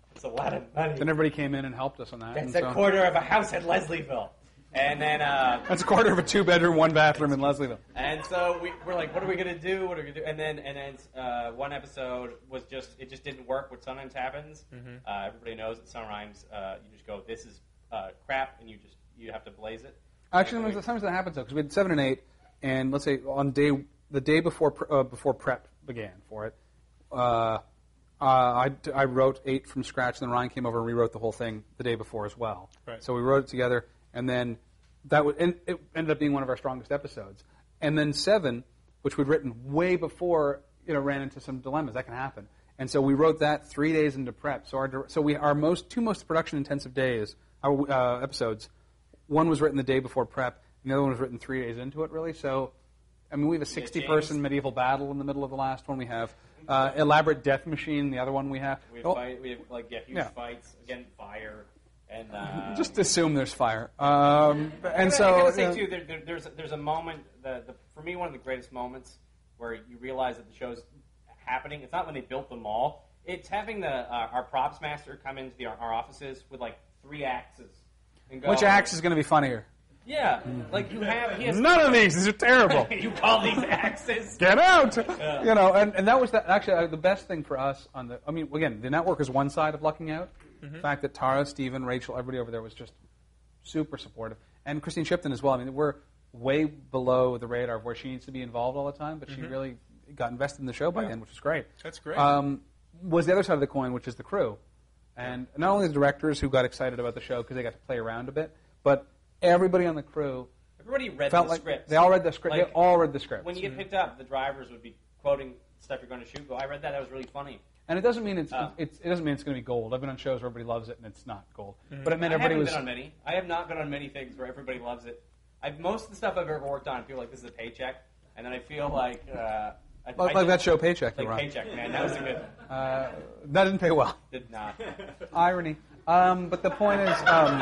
It's a lot of money. Then everybody came in and helped us on that. That's and a so- quarter of a house at Leslieville. And then, uh, That's a quarter of a two-bedroom, one-bathroom in Leslieville. and so we, we're like, what are we gonna do? What are we gonna do? And then, and then uh, one episode was just, it just didn't work. What sometimes happens, Mm-hmm. uh, everybody knows that sometimes uh, you just go, this is uh, crap, and you just you have to blaze it. Actually, And sometimes that happens though, because we had seven and eight, and let's say on day the day before pr- uh, before prep began for it, uh, uh, I, I wrote eight from scratch, and then Ryan came over and rewrote the whole thing the day before as well. Right. So we wrote it together, and then that would, and it ended up being one of our strongest episodes. And then seven, which we'd written way before, you know, ran into some dilemmas. That can happen. And so we wrote that three days into prep. So our dir- so we our most two most production intensive days, our uh, episodes. One was written the day before prep, and the other one was written three days into it, really. So, I mean, we have a sixty-person medieval battle in the middle of the last one. We have uh, elaborate death machine. The other one we have. We have, Oh, fight, we have like yeah, huge Yeah. fights again, fire, and uh, just assume there's fire. Um, and I so, gotta say you know, too, there, there, there's there's a moment that the, for me one of the greatest moments where you realize that the show's happening. It's not when they built the mall. It's having the uh, our props master come into the, our offices with like three axes. And go, which axe is going to be funnier? Yeah, like you have. He has None of these. These are terrible. you call these axes? Get out! You know, and, and that was the, actually uh, the best thing for us on the. I mean, again, the network is one side of lucking out. The fact that Tara, Steven, Rachel, everybody over there was just super supportive, and Christine Shipton as well. I mean, we're way below the radar of where she needs to be involved all the time, but she really got invested in the show by then, which was great. That's great. Um, was the other side of the coin, which is the crew, and not only the directors who got excited about the show because they got to play around a bit, but everybody on the crew Everybody read felt the like script. they all read the script. Like, they all read the script. When you get picked up, the drivers would be quoting stuff you're going to shoot. Go, I read that. That was really funny. And it doesn't mean it's, Oh. it's it doesn't mean it's going to be gold. I've been on shows where everybody loves it and it's not gold. But it meant I everybody haven't was. been on many. I have not been on many things where everybody loves it. I've, most of the stuff I've ever worked on, I feel like this is a paycheck, and then I feel like uh, I, Like, I like did- that show Paycheck. Like you're on. paycheck, man. That was a good. Uh, that didn't pay well. Did not. Irony. Um, but the point is, um,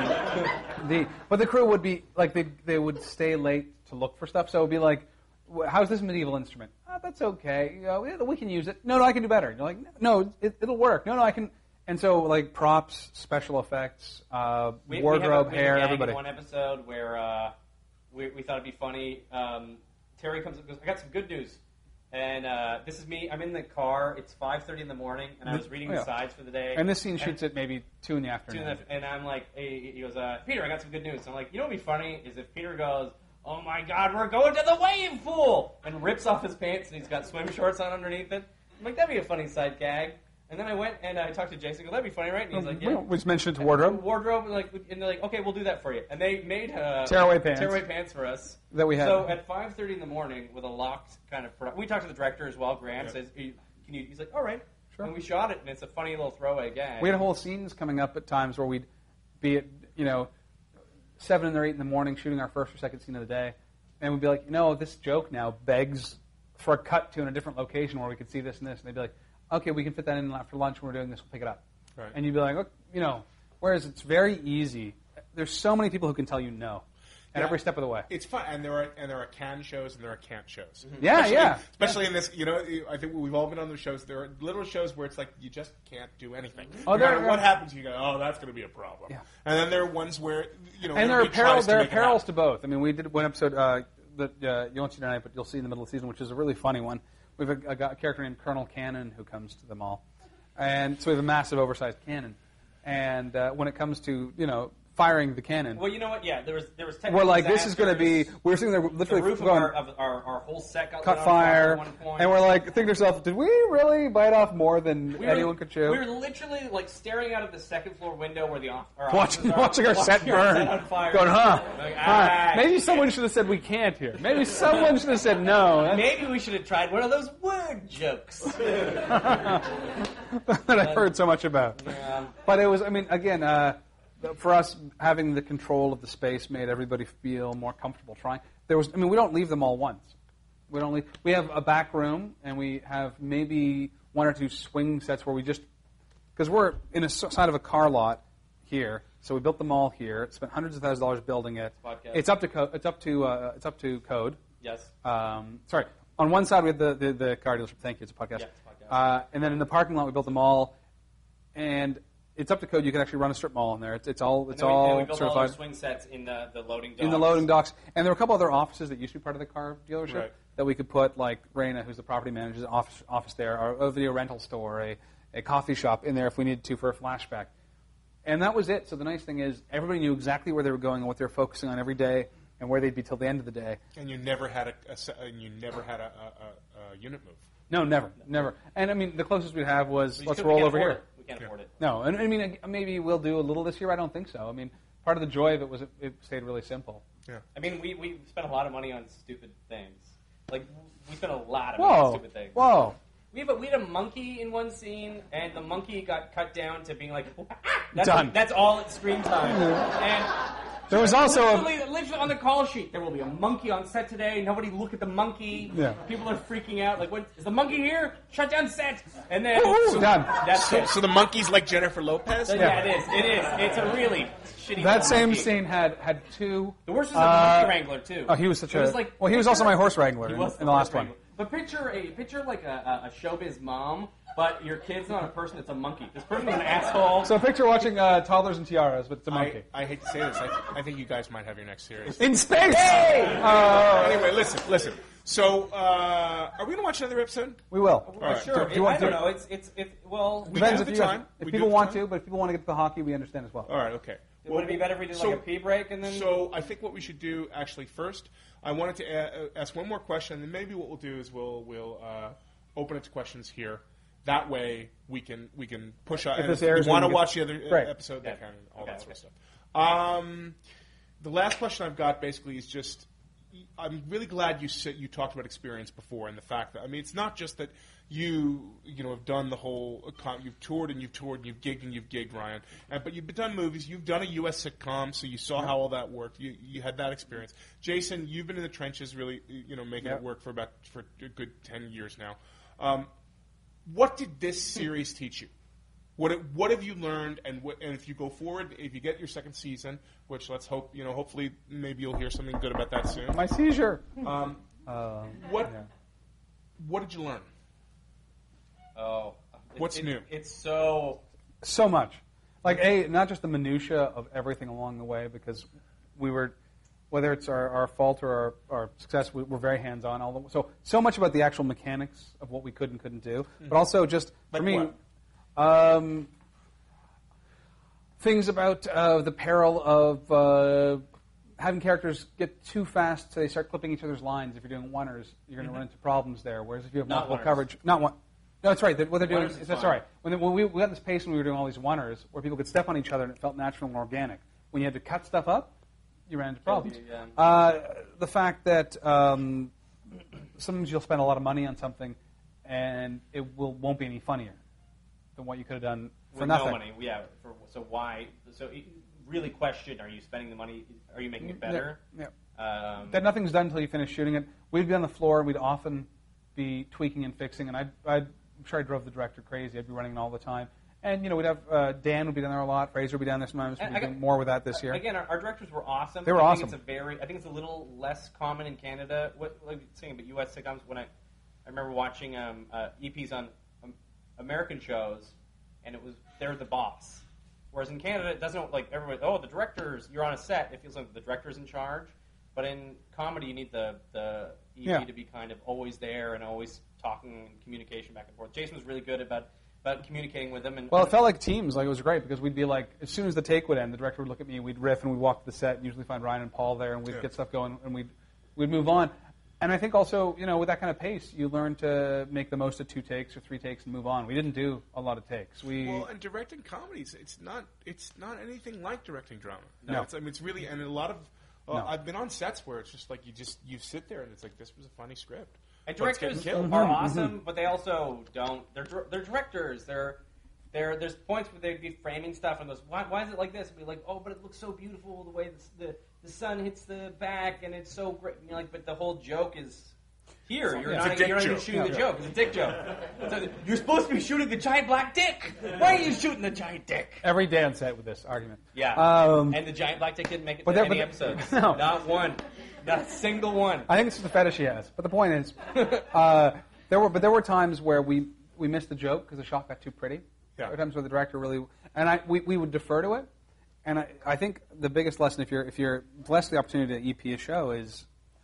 the but the crew would be like they they would stay late to look for stuff. So it would be like, "Wh- how's this medieval instrument? Oh, that's okay. You know, we- we can use it. No, no, I can do better. You're like, no, it, it'll work. No, no, I can. And so like props, special effects, uh, We, wardrobe, we have a, we have hair, a gag everybody. In one episode where uh, we, we thought it'd be funny. Um, Terry comes up and goes, I got some good news. And uh, this is me. I'm in the car. It's five thirty in the morning, and I was reading Oh, yeah. the sides for the day. And this scene shoots at maybe two in the Two afternoon. in the- and I'm like, hey, he goes, uh, Peter, I got some good news. So I'm like, you know what'd be funny is if Peter goes, oh my God, we're going to the wave pool, and rips off his pants and he's got swim shorts on underneath it. I'm like, that'd be a funny side gag. And then I went and I talked to Jason. I go, that'd be funny, right? And he's like, yeah. We just mentioned to wardrobe Wardrobe, like, and they're like, okay, we'll do that for you. And they made uh, Tearaway pants. tearaway pants for us. that we had. So at five thirty in the morning, with a locked kind of, produ- we talked to the director as well. Graham Yeah. says, "Can you?" He's like, "All right." Sure. And we shot it, and it's a funny little throwaway gag. We had whole scenes coming up at times where we'd be at, you know, seven or eight in the morning shooting our first or second scene of the day, and we'd be like, you know, this joke now begs for a cut to in a different location where we could see this and this, and they'd be like, okay, we can fit that in after lunch when we're doing this, we'll pick it up. Right. And you'd be like, look, you know, whereas it's very easy. There's so many people who can tell you no at Yeah. every step of the way. It's fun, and there are and there are can shows and there are can't shows. Yeah, especially, yeah. Especially in this, you know, I think we've all been on those shows. There are little shows where it's like you just can't do anything. Oh, no there- matter what happens, you go, oh, that's going to be a problem. Yeah. And then there are ones where you know, And there are everybody perils. tries to There are make it perils happen. to both. I mean, we did one episode uh, that uh, you won't see tonight, but you'll see in the middle of the season, which is a really funny one. We have a, a, guy- a character named Colonel Cannon who comes to the mall, and so we have a massive, oversized cannon. And uh, when it comes to you know firing the cannon, Well, you know what? Yeah, there was there was. we're technical like, this is going to be. disasters. We're sitting there The literally roof of going, our, of our our whole set got cut lit on fire, at one point. and we're like, think to yourself, did we really bite off more than we anyone were, could chew? We were literally like staring out of the second floor window where the off, our Watching, offices are, watching our set burn, set on fire. going, huh? Like, huh. ah, Maybe someone should have said we can't here. Maybe someone should have said no. That's- Maybe we should have tried one of those word jokes. that I've heard so much about. Yeah. But it was, I mean, again, uh, for us, having the control of the space made everybody feel more comfortable trying. There was, I mean, we don't leave them all once. We don't leave. We have a back room, and we have maybe one or two swing sets where we just, because we're in a side of a car lot here, so we built them all here. Spent hundreds of thousands of dollars building it. Podcast. It's up to co- it's up to uh, it's up to code. Yes. Um, sorry, on one side we have the, the, the car dealership. Thank you, it's a podcast. Yeah, it's a podcast. Uh, and then in the parking lot we built them all, and it's up to code. You can actually run a strip mall in there. It's, it's all it's And then we, all and we built all certified our swing sets in the, the loading docks. in the loading docks. And there were a couple other offices that used to be part of the car dealership Right. that we could put, like Raina, who's the property manager's office office there, or a video rental store, a, a coffee shop in there if we needed to for a flashback. And that was it. So the nice thing is everybody knew exactly where they were going and what they were focusing on every day and where they'd be till the end of the day. And you never had a, a se- and you never had a, a, a, a unit move. No, never, never. And I mean, the closest we'd have was We let's just- we roll can't over afford here. it. We can't Yeah. afford it. No, and I mean, maybe we'll do a little this year. I don't think so. I mean, part of the joy of it was it, it stayed really simple. Yeah. I mean, we, we spent a lot of money on stupid things. Like, we spent a lot of money on Whoa, stupid things. whoa. We have a, we had a monkey in one scene, and the monkey got cut down to being like, that's, Done. that's all at screen time. And There was also a, literally, literally on the call sheet, there will be a monkey on set today. Nobody look at the monkey. Yeah. People are freaking out. Like, what, is the monkey here? Shut down set. And then Woo-hoo, done. That's So, it. so the monkey's like Jennifer Lopez? yeah. Yeah. it is. It is. It's a really shitty. that same monkey. scene had had two. The worst was the uh, monkey wrangler too. Oh, he was such It a. was like, well, he was also my picture- horse wrangler He in, was in the last horse one. wrangler. But picture a picture like a, a, a showbiz mom, but your kid's not a person; it's a monkey. This person's an asshole. So picture watching uh, Toddlers and Tiaras, but it's a monkey. I, I hate to say this. I, I think you guys might have your next series. In space! Uh, Anyway, listen, listen. So, uh, are we going to watch another episode? we will. All right. Sure. Do you It- want I don't to- know. It's it's it. Well, We Depends do if the you time. if We people do the want time. to, but if people want to get to the hockey, we understand as well. All right, okay. would it be better if we did so- like a pee break and then? So I think what we should do actually first, I wanted to a- ask one more question, and then maybe what we'll do is we'll we'll uh, open it to questions here. That way we can we can push out. If And this if airs, you want to we can watch get- the other uh, Right. episode, they Okay. can, all Okay, that sort of okay. stuff. Um, the last question I've got basically is just. I'm really glad you said, you talked about experience before and the fact that I mean it's not just that you you know have done the whole con- you've toured and you've toured and you've gigged and you've gigged, Ryan, and, but you've done movies, you've done a U S sitcom, so you saw how all that worked. You you had that experience. Jason, you've been in the trenches, really you know making Yep. it work for about for a good ten years now. Um, what did this series teach you? What what have you learned, and what, and if you go forward, if you get your second season, which let's hope you know, hopefully maybe you'll hear something good about that soon. My seizure. Um, Uh, what yeah. what did you learn? oh, it- What's it- new? It's so. So much. Like, A, not just the minutia of everything along the way, because we were, whether it's our, our fault or our, our success, we, we're very hands-on. All the, so, so much about the actual mechanics of what we could and couldn't do, but also just, Like for me, what? um, things about uh, the peril of uh, having characters get too fast so they start clipping each other's lines. If you're doing oneers, you're going to run into problems there. Whereas if you have Not multiple oneers. coverage, not one. No, that's right. That- What they're doing, Oneers is that's fine. all right. When, they, when we, we got this pace when we were doing all these oneers, where people could step on each other and it felt natural and organic. When you had to cut stuff up, you ran into problems. Yeah. Uh, the fact that um, sometimes you'll spend a lot of money on something, and it will won't be any funnier than what you could have done for With nothing. no money, yeah. For, so why? So you really question: are you spending the money? Are you making it better? Yeah. Um, That nothing's done until you finish shooting it. We'd be on the floor, and we'd often be tweaking and fixing, and I'd, I'd, I'm sure I drove the director crazy. I'd be running all the time. And, you know, we'd have, uh, Dan would be down there a lot, Fraser would be down there sometimes. We'd And be I got- doing more with that this year. Again, our, our directors were awesome. They were I awesome. Think it's a very, I think it's a little less common in Canada. What, like you're saying about U S sitcoms, when I, I remember watching um, uh, E Ps on um, American shows, and it was they're the boss. Whereas in Canada, it doesn't like everybody. Oh, the directors. You're on a set. It feels like the director's in charge. But in comedy, you need the the E P Yeah. to be kind of always there and always talking and communication back and forth. Jason was really good about about communicating with them. And Well, it felt like teams. Like, it was great because we'd be like, as soon as the take would end, the director would look at me, we'd riff, and we'd walk to the set and usually find Ryan and Paul there, and we'd Yeah. get stuff going, and we'd, we'd move on. And I think also, you know, with that kind of pace, you learn to make the most of two takes or three takes and move on. We didn't do a lot of takes. We Well, and directing comedies, it's not it's not anything like directing drama. No. It's, I mean, it's really and a lot of. Uh, No. I've been on sets where it's just like you just you sit there and it's like this was a funny script. And But it's directors getting killed. are awesome, but they also don't. They're dir- they're directors. They're they're there's points where they'd be framing stuff and goes, why, why is it like this? And be like, oh, but it looks so beautiful the way the the, the sun hits the back and it's so great. And you're like, but the whole joke is here. You're It's not a dick you're not even joke. shooting the Yeah. joke. It's a dick joke. So you're supposed to be shooting the giant black dick. Why are you shooting the giant dick? every day on set with this argument. Yeah. Um, and the giant black dick didn't make it but to there- any but- episodes. no. Not one. Not a single one. I think it's just a fetish he has. But the point is, uh, there were but there were times where we, we missed the joke because the shot got too pretty. Yeah. There were times where the director really, And I we, we would defer to it. And I, I think the biggest lesson, if you're if you're blessed with the opportunity to E P a show, is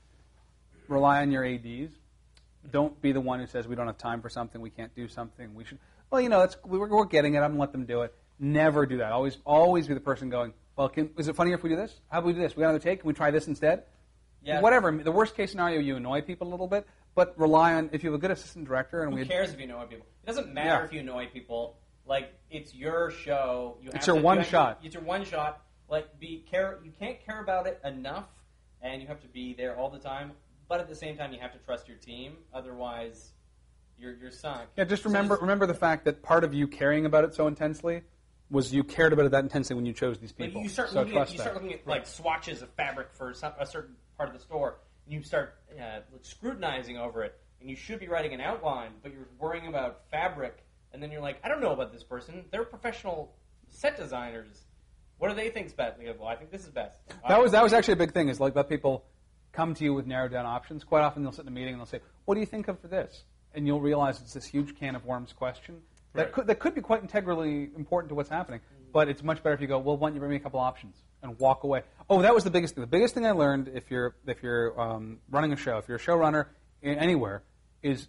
rely on your A Ds. Don't be the one who says we don't have time for something, we can't do something, we should. Well, you know, that's, we're, we're getting it. I'm going to let them do it. Never do that. Always, always be the person going, well, can, is it funnier if we do this? How about we do this? We got another take? Can we try this instead? Yeah. Whatever. The worst case scenario, you annoy people a little bit, but rely on, if you have a good assistant director. And Who we cares if you annoy people? It doesn't matter Yeah. if you annoy people. Like, it's your show. You have It's your to, one you have to- shot. it's your one shot. Like, be care. You can't care about it enough, and you have to be there all the time. But at the same time, you have to trust your team. Otherwise, you're you're sunk. Yeah, just So remember this- remember the fact that part of you caring about it so intensely was you cared about it that intensely when you chose these Like people. you start so looking at trust you that. start looking at like swatches of fabric for some, a certain part of the store, and you start uh, scrutinizing over it. And you should be writing an outline, but you're worrying about fabric, and then you're like, I don't know about this person. They're professional set designers. What do they think's best? They go, well, I think this is best. That was that was actually a big thing. Is like let people come to you with narrowed down options. Quite often they'll sit in a meeting and they'll say, "What do you think of for this?" And you'll realize it's this huge can of worms question that Right. could that could be quite integrally important to what's happening. But it's much better if you go, "Well, why don't you bring me a couple options?" and walk away. Oh, that was the biggest thing. The biggest thing I learned if you're if you're um, running a show, if you're a showrunner in anywhere, is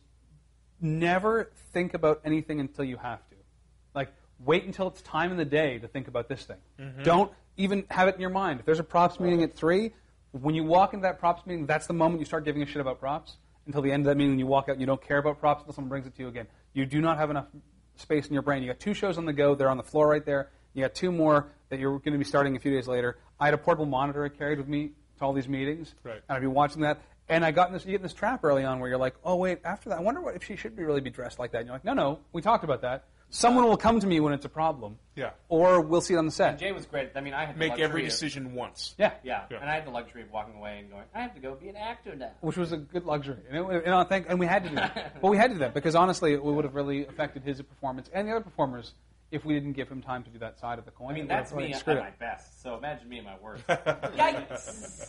never think about anything until you have to. Like, wait until it's time in the day to think about this thing. Mm-hmm. Don't even have it in your mind. If there's a props meeting at three, when you walk into that props meeting, that's the moment you start giving a shit about props. Until the end of that meeting, you walk out and you don't care about props until someone brings it to you again. You do not have enough space in your brain. You got two shows on the go. They're on the floor right there. You got two more that you're going to be starting a few days later. I had a portable monitor I carried with me to all these meetings. Right. And I'd be watching that. And I got in this, you get in this trap early on where you're like, oh, wait, after that, I wonder what if she should be really be dressed like that. And you're like, no, no, we talked about that. Someone will come to me when it's a problem. Yeah. Or we'll see it on the set. And Jay was great. I mean, I had the Make luxury every of- decision once. Yeah. Yeah. Yeah. and I had the luxury of walking away and going, I have to go be an actor now. Which was a good luxury. And, it, and, I think, and we had to do that. But we had to do that because, honestly, it would have really affected his performance and the other performers if we didn't give him time to do that side of the coin. I mean, It would that's have me really at screwed my it. best. So imagine me at my worst. Yikes!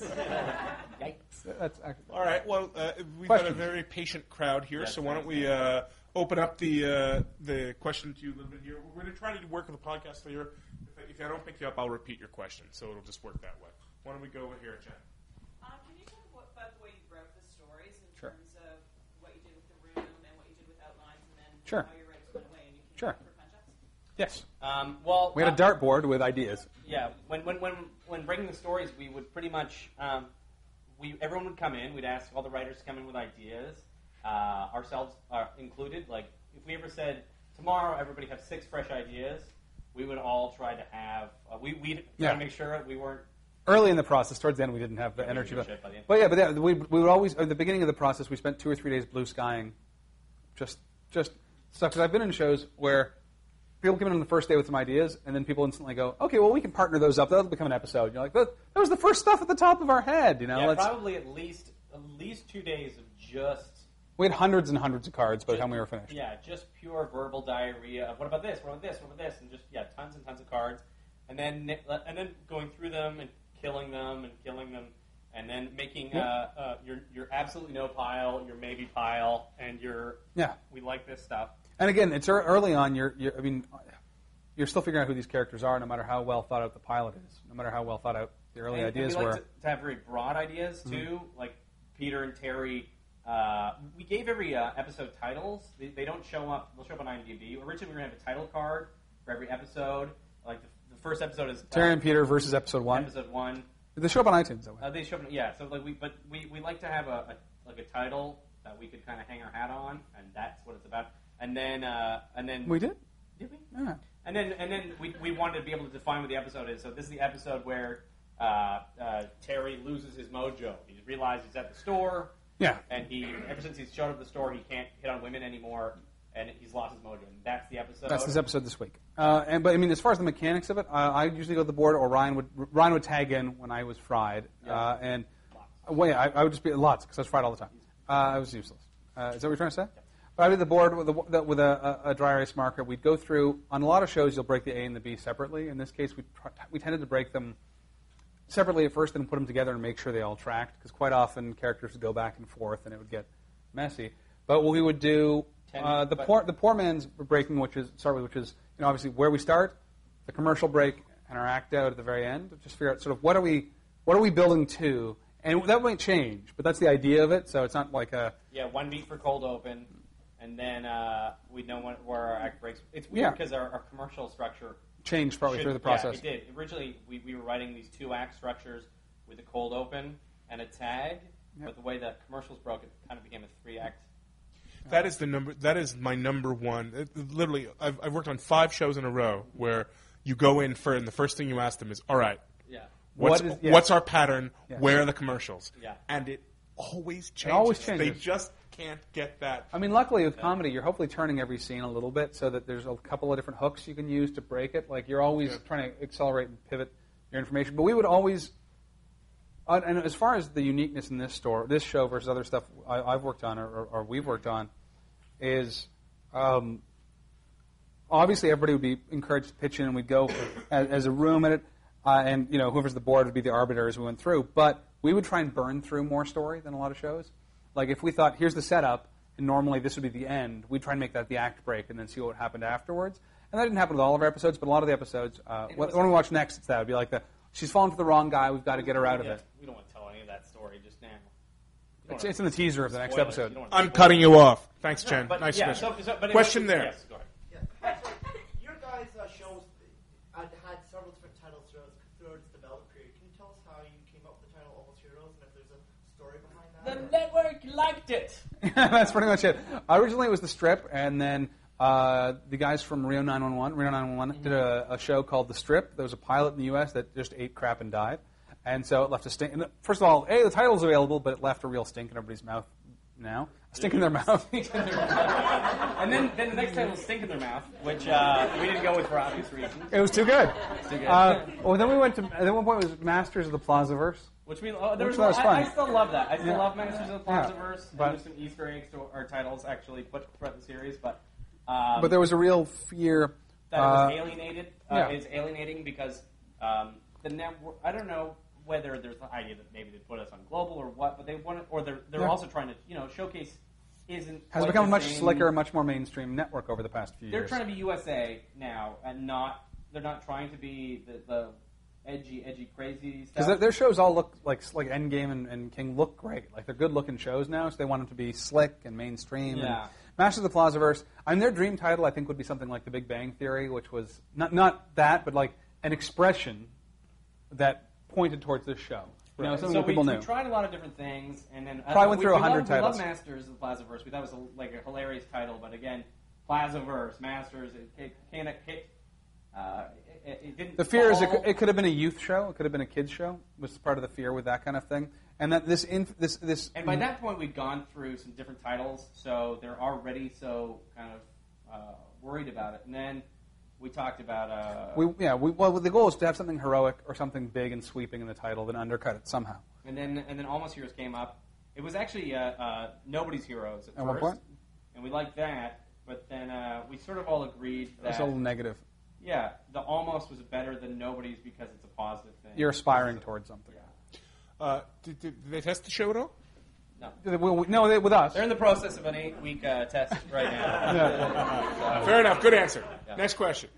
Yikes! That's actually, All right. Well, uh, we've got a Questions? very patient crowd here, Yes, so why don't thanks. we uh, open up the uh, the question to you a little bit here? We're going to try to work with the podcast here. If I, if I don't pick you up, I'll repeat your question, so it'll just work that way. Why don't we go over here, Jen? Uh, can you talk about about the way you wrote the stories in Sure. terms of what you did with the room and what you did with outlines, and then Sure. how your writers went away and you came Sure. up for punch-ups? yes. Um, well, We had a uh, dartboard with ideas. Yeah, when when when when breaking the stories, we would pretty much um, we everyone would come in. We'd ask all the writers to come in with ideas, uh, ourselves uh, included. Like if we ever said tomorrow, everybody have six fresh ideas, we would all try to have. Uh, we we try Yeah. to make sure we weren't. Early in the process, towards the end, we didn't have the Yeah, we energy. didn't But, give a shit by the end. but yeah, but yeah, we, we would always, at the beginning of the process, we spent two or three days blue skying just just stuff. Because I've been in shows where people come in on the first day with some ideas, and then people instantly go, okay, well, we can partner those up. That'll become an episode. You're like, that, that was the first stuff at the top of our head. You know, Yeah, Let's, probably at least at least two days of just. we had hundreds and hundreds of cards by the just- time we were finished. Yeah, just pure verbal diarrhea of what about this, what about this, what about this, and just yeah, tons and tons of cards, and then and then going through them and killing them and killing them, and then making uh, uh, your your absolutely no pile, your maybe pile, and your Yeah. we like this stuff. And again, it's ear- early on. You're, you're, I mean, you're still figuring out who these characters are, no matter how well thought out the pilot is, no matter how well thought out the early And, ideas and we were. like to, to have very broad ideas too, like Peter and Terry. Uh, we gave every uh, episode titles. They, they don't show up. They'll show up on IMDb. Originally, we were gonna have a title card for every episode. Like the, the first episode is uh, Terry and Peter versus episode one. Episode one. They show up on iTunes, that way. Uh, they show up. Yeah. So like we, but we, we like to have a, a like a title that we could kind of hang our hat on, and that's what it's about. And then uh, and then we did? Did we? Yeah. And then and then we, we wanted to be able to define what the episode is. So this is the episode where uh, uh, Terry loses his mojo. He realizes he's at the store, Yeah. and he ever since he's showed up at the store, he can't hit on women anymore, and he's lost his mojo. And that's the episode. That's this episode this week. Uh, and but I mean, as far as the mechanics of it, uh, I usually go to the board, or Ryan would Ryan would tag in when I was fried, Yeah. uh, and Lots. uh, well, yeah, I, I would just be lots because I was fried all the time. Uh, I was useless. Uh, is that what you're trying to say? Yeah. But I did the board with, a, with a, a, a dry erase marker. We'd go through on a lot of shows. You'll break the A and the B separately. In this case, we tr- we tended to break them separately at first, and put them together and make sure they all tracked. Because quite often characters would go back and forth, and it would get messy. But what we would do, Ten- uh, the but- poor the poor man's breaking, which is start with, which is you know obviously where we start, the commercial break and our act out at the very end. Just figure out sort of what are we what are we building to, and that might change, but that's the idea of it. So it's not like a Yeah, one beat for cold open, and then uh, we know when, where our act breaks. It's Yeah. weird because our, our commercial structure change partly should- through the process. Yeah, it did. Originally, we, we were writing these two act structures with a cold open and a tag, Yep. but the way the commercials broke, it kind of became a three act. That is the number. That is my number one. It, literally, I've, I've worked on five shows in a row where you go in for, and the first thing you ask them is, "All right, Yeah. what's What is- yeah. what's our pattern? Yeah. Where are the commercials?" Yeah. And it always changes. always They changes. just can't get that. I mean, luckily with comedy, you're hopefully turning every scene a little bit so that there's a couple of different hooks you can use to break it. Like you're always Yeah. trying to accelerate and pivot your information. But we would always, uh, and as far as the uniqueness in this store, this show versus other stuff I, I've worked on or, or, or we've worked on, is um, obviously everybody would be encouraged to pitch in, and we'd go as, as a room at it, uh, and you know whoever's the board would be the arbiter as we went through. But we would try and burn through more story than a lot of shows. Like if we thought, here's the setup, and normally this would be the end, we'd try and make that the act break and then see what happened afterwards. And that didn't happen with all of our episodes, but a lot of the episodes, uh, it when, was- when we watch next, it's that. It would be like, the, she's fallen for the wrong guy, we've got to get her out of Yeah, it. We don't want to tell any of that story just now. You don't It's, wanna it's in the teaser of the next spoil it. episode. You don't wanna I'm spoil cutting it. you off. Thanks, No, Jen. but nice yeah, question. so- so- but it Question was- there. Yes, go ahead. Yeah. So your guys' uh, shows uh, had several different titles throughout, throughout its development period. Can you tell us how you came up with the title Almost Heroes and if there's a story behind that? The or- network liked it. That's pretty much it. Originally, it was the strip, and then uh, the guys from Rio nine one one, Reno nine one one, did a, a show called The Strip. There was a pilot in the U S that just ate crap and died, and so it left a stink. And first of all, hey, the title's available, but it left a real stink in everybody's mouth. Now, a stink in their mouth. And then, then the next title was Stink in Their Mouth, which uh, we didn't go with for obvious reasons. It was too good. Too good. Uh, well, then we went to. At one point, it was Masters of the Plazaverse. Which we, oh, there Which was, was I, fun. I still love that. I still Yeah. love Masters of the Yeah. Plazaverse. But- And there's some Easter eggs to our titles actually put throughout the series, but um, But there was a real fear. that uh, it was alienated. Uh, yeah. It's alienating because um, the network. I don't know whether there's the idea that maybe they put us on global or what, but they want it, or they're they're Yeah. also trying to you know showcase isn't has quite become a the much same- slicker, much more mainstream network over the past few They're years. trying to be U S A now, and not they're not trying to be the, the edgy, edgy, crazy stuff. Because their, their shows all look like like Endgame and, and King look great. Like they're good looking shows now, so they want them to be slick and mainstream. Yeah. And Masters of the Plazaverse. I mean, their dream title I think would be something like The Big Bang Theory, which was not not that, but like an expression that pointed towards this show. You know, something so that we, people we knew. tried a lot of different things, and then uh, Probably went we, through we a hundred loved- titles. We love Masters of the Plazaverse. We thought it was a, like a hilarious title, but again, Plazaverse, Masters, it, it kind of hit. Uh, it, it didn't. The fear is it fall. could, it could have been a youth show. It could have been a kids show. Was part of the fear with that kind of thing. And that this inf- this this And by that point, we'd gone through some different titles, so they're already so kind of uh, worried about it. And then we talked about. Uh, we yeah we well the goal is to have something heroic or something big and sweeping in the title, then undercut it somehow. and then and then Almost Heroes came up. It was actually uh, uh, Nobody's Heroes at, At one first, point? and we liked that. But then uh, we sort of all agreed That's that a little negative. yeah, the Almost was better than Nobody's because it's a positive thing. You're aspiring towards something. Yeah. Uh, did, did, did they test the show at all? No. We- we- No, they, with us. They're in the process of an eight-week uh, test right now. Yeah. Fair enough. Good answer. Yeah. Next question.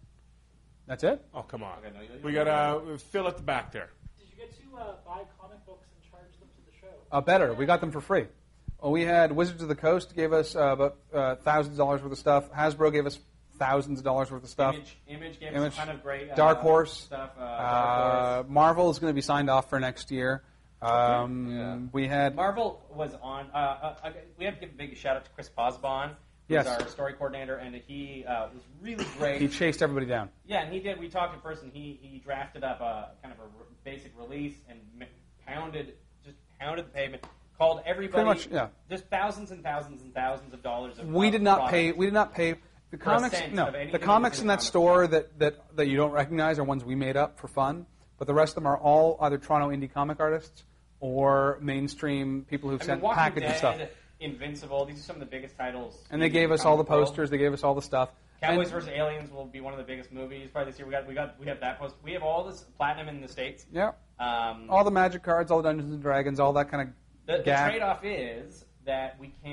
That's it. Oh, come on. Okay, no, you- We got uh, Phil at the back there. Did you get to uh, buy comic books and charge them to the show? Uh, better. We got them for free. Well, we had Wizards of the Coast gave us uh, about uh, thousands of dollars worth of stuff. Hasbro gave us thousands of dollars worth of stuff. Image, Image gave Image. us some kind of great uh, Dark Horse. stuff. Uh, Uh, Dark Horse. Marvel is going to be signed off for next year. Um, Yeah. We had Marvel was on. Uh, uh, uh, we have to give a big shout out to Chris Posbon, who's Yes. our story coordinator, and he uh, was really great. he chased everybody down. Yeah, and he did. We talked in person. He he drafted up a kind of a r- basic release and m- pounded, just pounded the pavement. Called everybody. Pretty much, yeah. Just thousands and thousands and thousands of dollars. Of We of did not product. pay. We did not pay. The For a comics, cent no. of anything The that comics was in in that comic store store. that, that, that you don't recognize are ones we made up for fun. But the rest of them are all either Toronto indie comic artists or mainstream people who've I mean, sent Walking packages Dead, of stuff. Invincible. These are some of the biggest titles. And they in gave us all the comic world. posters. They gave us all the stuff. Cowboys And- versus Aliens will be one of the biggest movies probably this year. We got we got we have that post. We have all this platinum in the states. Yeah. Um, All the magic cards, all the Dungeons and Dragons, all that kind the of the gag. trade-off is that we can't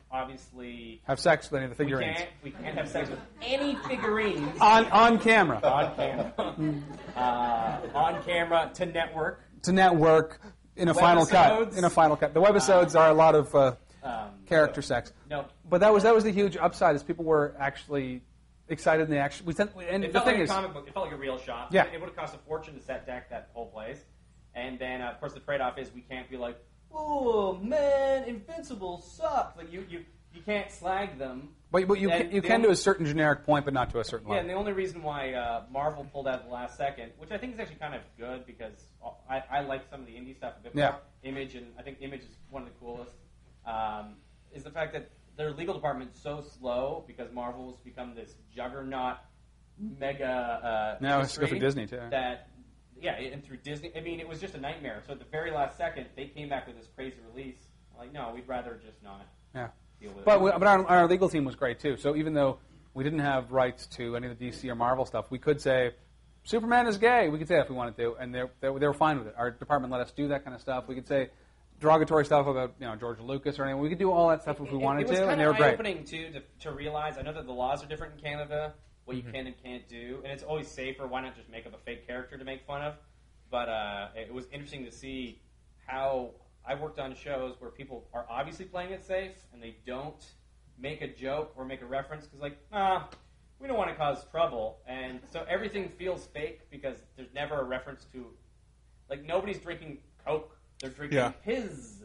obviously Have sex with any of the we figurines. can't we can't have sex with any figurines On, on camera. on camera. uh, on camera to network. To network in a final cut. Webisodes. In a final cut. The webisodes are a lot of uh, Um, character sex. no, But that was that was the huge upside is people were actually excited and they actually we sent and it the felt thing like a is comic book. It felt like a real shop. Yeah. It would have cost a fortune to set deck that whole place. And then, uh, of course, the trade-off is we can't be like, oh, man, Invincible sucks. Like, you, you, you can't slag them. but, but you And can, you the can only- to a certain generic point, but not to a certain Yeah, and level. the only reason why uh, Marvel pulled out at the last second, which I think is actually kind of good because I, I like some of the indie stuff a bit more. Yeah. Image, and I think Image is one of the coolest, um, is the fact that their legal department is so slow because Marvel's become this juggernaut mega uh, Now it's industry good for Disney, too. That, yeah, and through Disney, I mean, it was just a nightmare. So at the very last second, they came back with this crazy release. Like, no, we'd rather just not Yeah. deal with But it. we, but our, our legal team was great too. So even though we didn't have rights to any of the D C or Marvel stuff, we could say Superman is gay. We could say that if we wanted to, and they they they were fine with it. Our department let us do that kind of stuff. We could say derogatory stuff about you know George Lucas or anything. We could do all that stuff if we It- wanted it was to, and kinda they were great. eye-opening too to, to realize. I know that the laws are different in Canada, what Mm-hmm. you can and can't do, and it's always safer. Why not just make up a fake character to make fun of? But uh, it was interesting to see how I worked on shows where people are obviously playing it safe and they don't make a joke or make a reference because, like, ah, we don't want to cause trouble, and so everything feels fake because there's never a reference to, like, nobody's drinking Coke, they're drinking Yeah. Piz,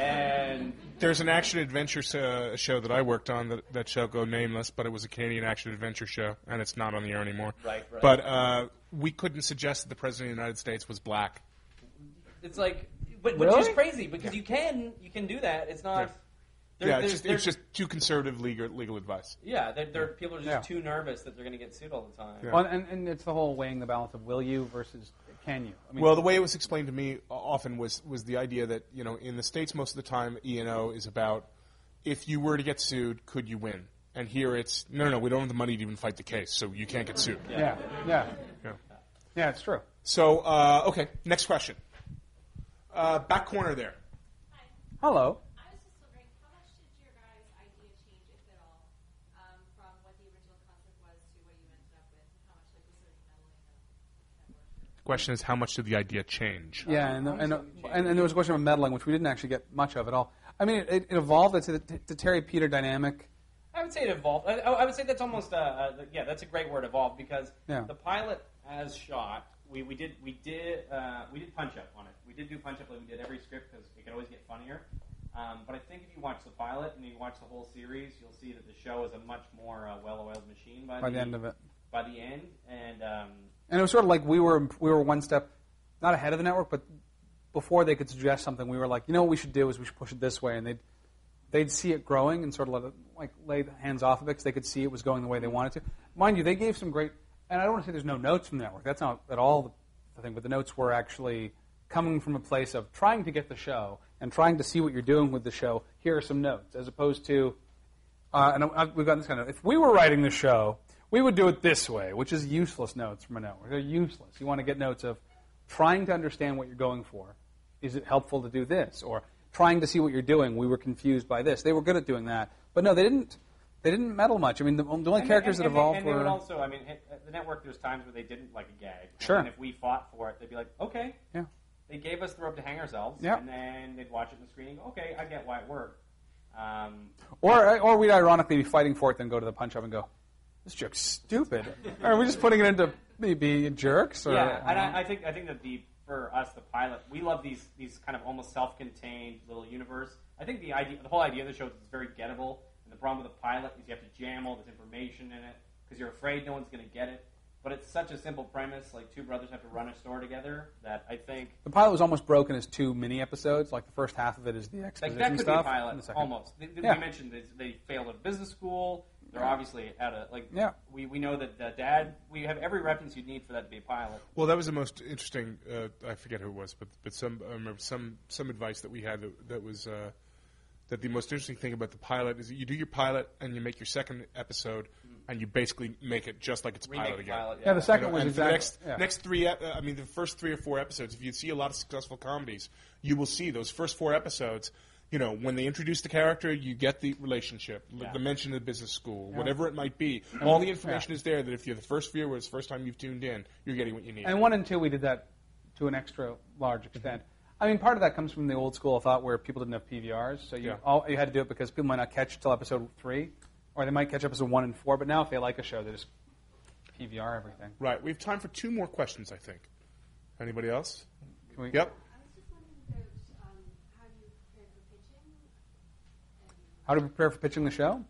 and There's an action adventure uh, show that I worked on that, that shall go nameless, but it was a Canadian action adventure show, and it's not on the air anymore. Right, right. But uh, we couldn't suggest that the President of the United States was black. it's like, but which Really? is crazy because you can you can do that. It's not. Yeah. there- yeah, there's- it's just, there's- it's just too conservative legal, legal advice. yeah. They're, they're, people are just Yeah. too nervous that they're going to get sued all the time. Yeah. Well, and, and it's the whole weighing the balance of will you versus can you. I mean, Well, the way it was explained to me often was was the idea that you know in the States most of the time E and O is about if you were to get sued, could you win? And here it's no, no, no, we don't have the money to even fight the case, so you can't get sued. yeah, yeah, Yeah. yeah, it's true. So uh, okay, next question. Uh, back corner there. Hello. I was just wondering, how much did your guys' idea change, if at all, um, from what the original concept was to what you ended up with? How much like was there meddling of network? The question is, how much did the idea change? Yeah, and, and, and, and there was a question of meddling, which we didn't actually get much of at all. I mean, it, it evolved into the, the Terry Peter dynamic. I would say it evolved. I, I would say that's almost uh, uh, yeah, that's a great word, evolved, because Yeah. the pilot as shot, we, we did we did uh, we did punch up on it. We did do punch up like we did every script because it could always get funnier. Um, but I think if you watch the pilot and you watch the whole series, you'll see that the show is a much more uh, well-oiled machine by, By the end of it. By the end, and um, And it was sort of like we were we were one step, not ahead of the network, but before they could suggest something, we were like, you know what we should do is we should push it this way, and they'd they'd see it growing and sort of let it like lay the hands off of it because they could see it was going the way they wanted to. Mind you, they gave some great, and I don't want to say there's no notes from the network. That's not at all the, the thing, but the notes were actually coming from a place of trying to get the show and trying to see what you're doing with the show. Here are some notes, as opposed to, uh, and I, we've got this kind of, if we were writing the show, we would do it this way, which is useless notes from a network. They're useless. You want to get notes of trying to understand what you're going for. Is it helpful to do this? Or trying to see what you're doing. We were confused by this. They were good at doing that. But no, they didn't They didn't meddle much. I mean, the, the only and, characters and, that and, evolved and they were... would also, I mean, at at the network, there's times where they didn't like a gag. Sure. And if we fought for it, they'd be like, okay. Yeah. They gave us the rope to hang ourselves, Yeah. and then they'd watch it in the screen and go, okay, I get why it worked. Um, Or, or we'd ironically be fighting for it, then go to the punch-up and go, this joke's stupid. Are we just putting it into be, be jerks? Or, yeah, and I, I think I think that the for us, the pilot, we love these these kind of almost self-contained little universe. I think the idea, the whole idea of the show is it's very gettable, and the problem with the pilot is you have to jam all this information in it because you're afraid no one's going to get it. But it's such a simple premise, like two brothers have to run a store together, that I think The pilot was almost broken as two mini episodes. Like the first half of it is the like exposition that could stuff. be a and pilot, the second- almost. They, they Yeah. mentioned they, they failed at business school. They're obviously at a like. Yeah. We we know that uh, dad. We have every reference you'd need for that to be a pilot. Well, that was the most interesting. Uh, I forget who it was, but but some I remember some some advice that we had that, that was uh, that the most interesting thing about the pilot is that you do your pilot and you make your second episode and you basically make it just like it's a Remake pilot the again. pilot. Yeah, the second You know, was and for the exactly... next yeah. next three. ep- I mean, the first three or four episodes. If you see a lot of successful comedies, you will see those first four episodes. you know, when they introduce the character, you get the relationship, Yeah. the mention of the business school, whatever it might be. All the information yeah. is there that if you're the first viewer, it's the first time you've tuned in, you're getting what you need. And one and two, we did that to an extra large extent. I mean, part of that comes from the old school of thought where people didn't have P V Rs, so you Yeah. all, you had to do it because people might not catch till episode three, or they might catch episode one and four. But now, if they like a show, they just P V R everything. Right. We have time for two more questions, I think. Anybody else? Can we, Yep. I was just wondering about um, how you prepare for pitching. And How to prepare for pitching the show?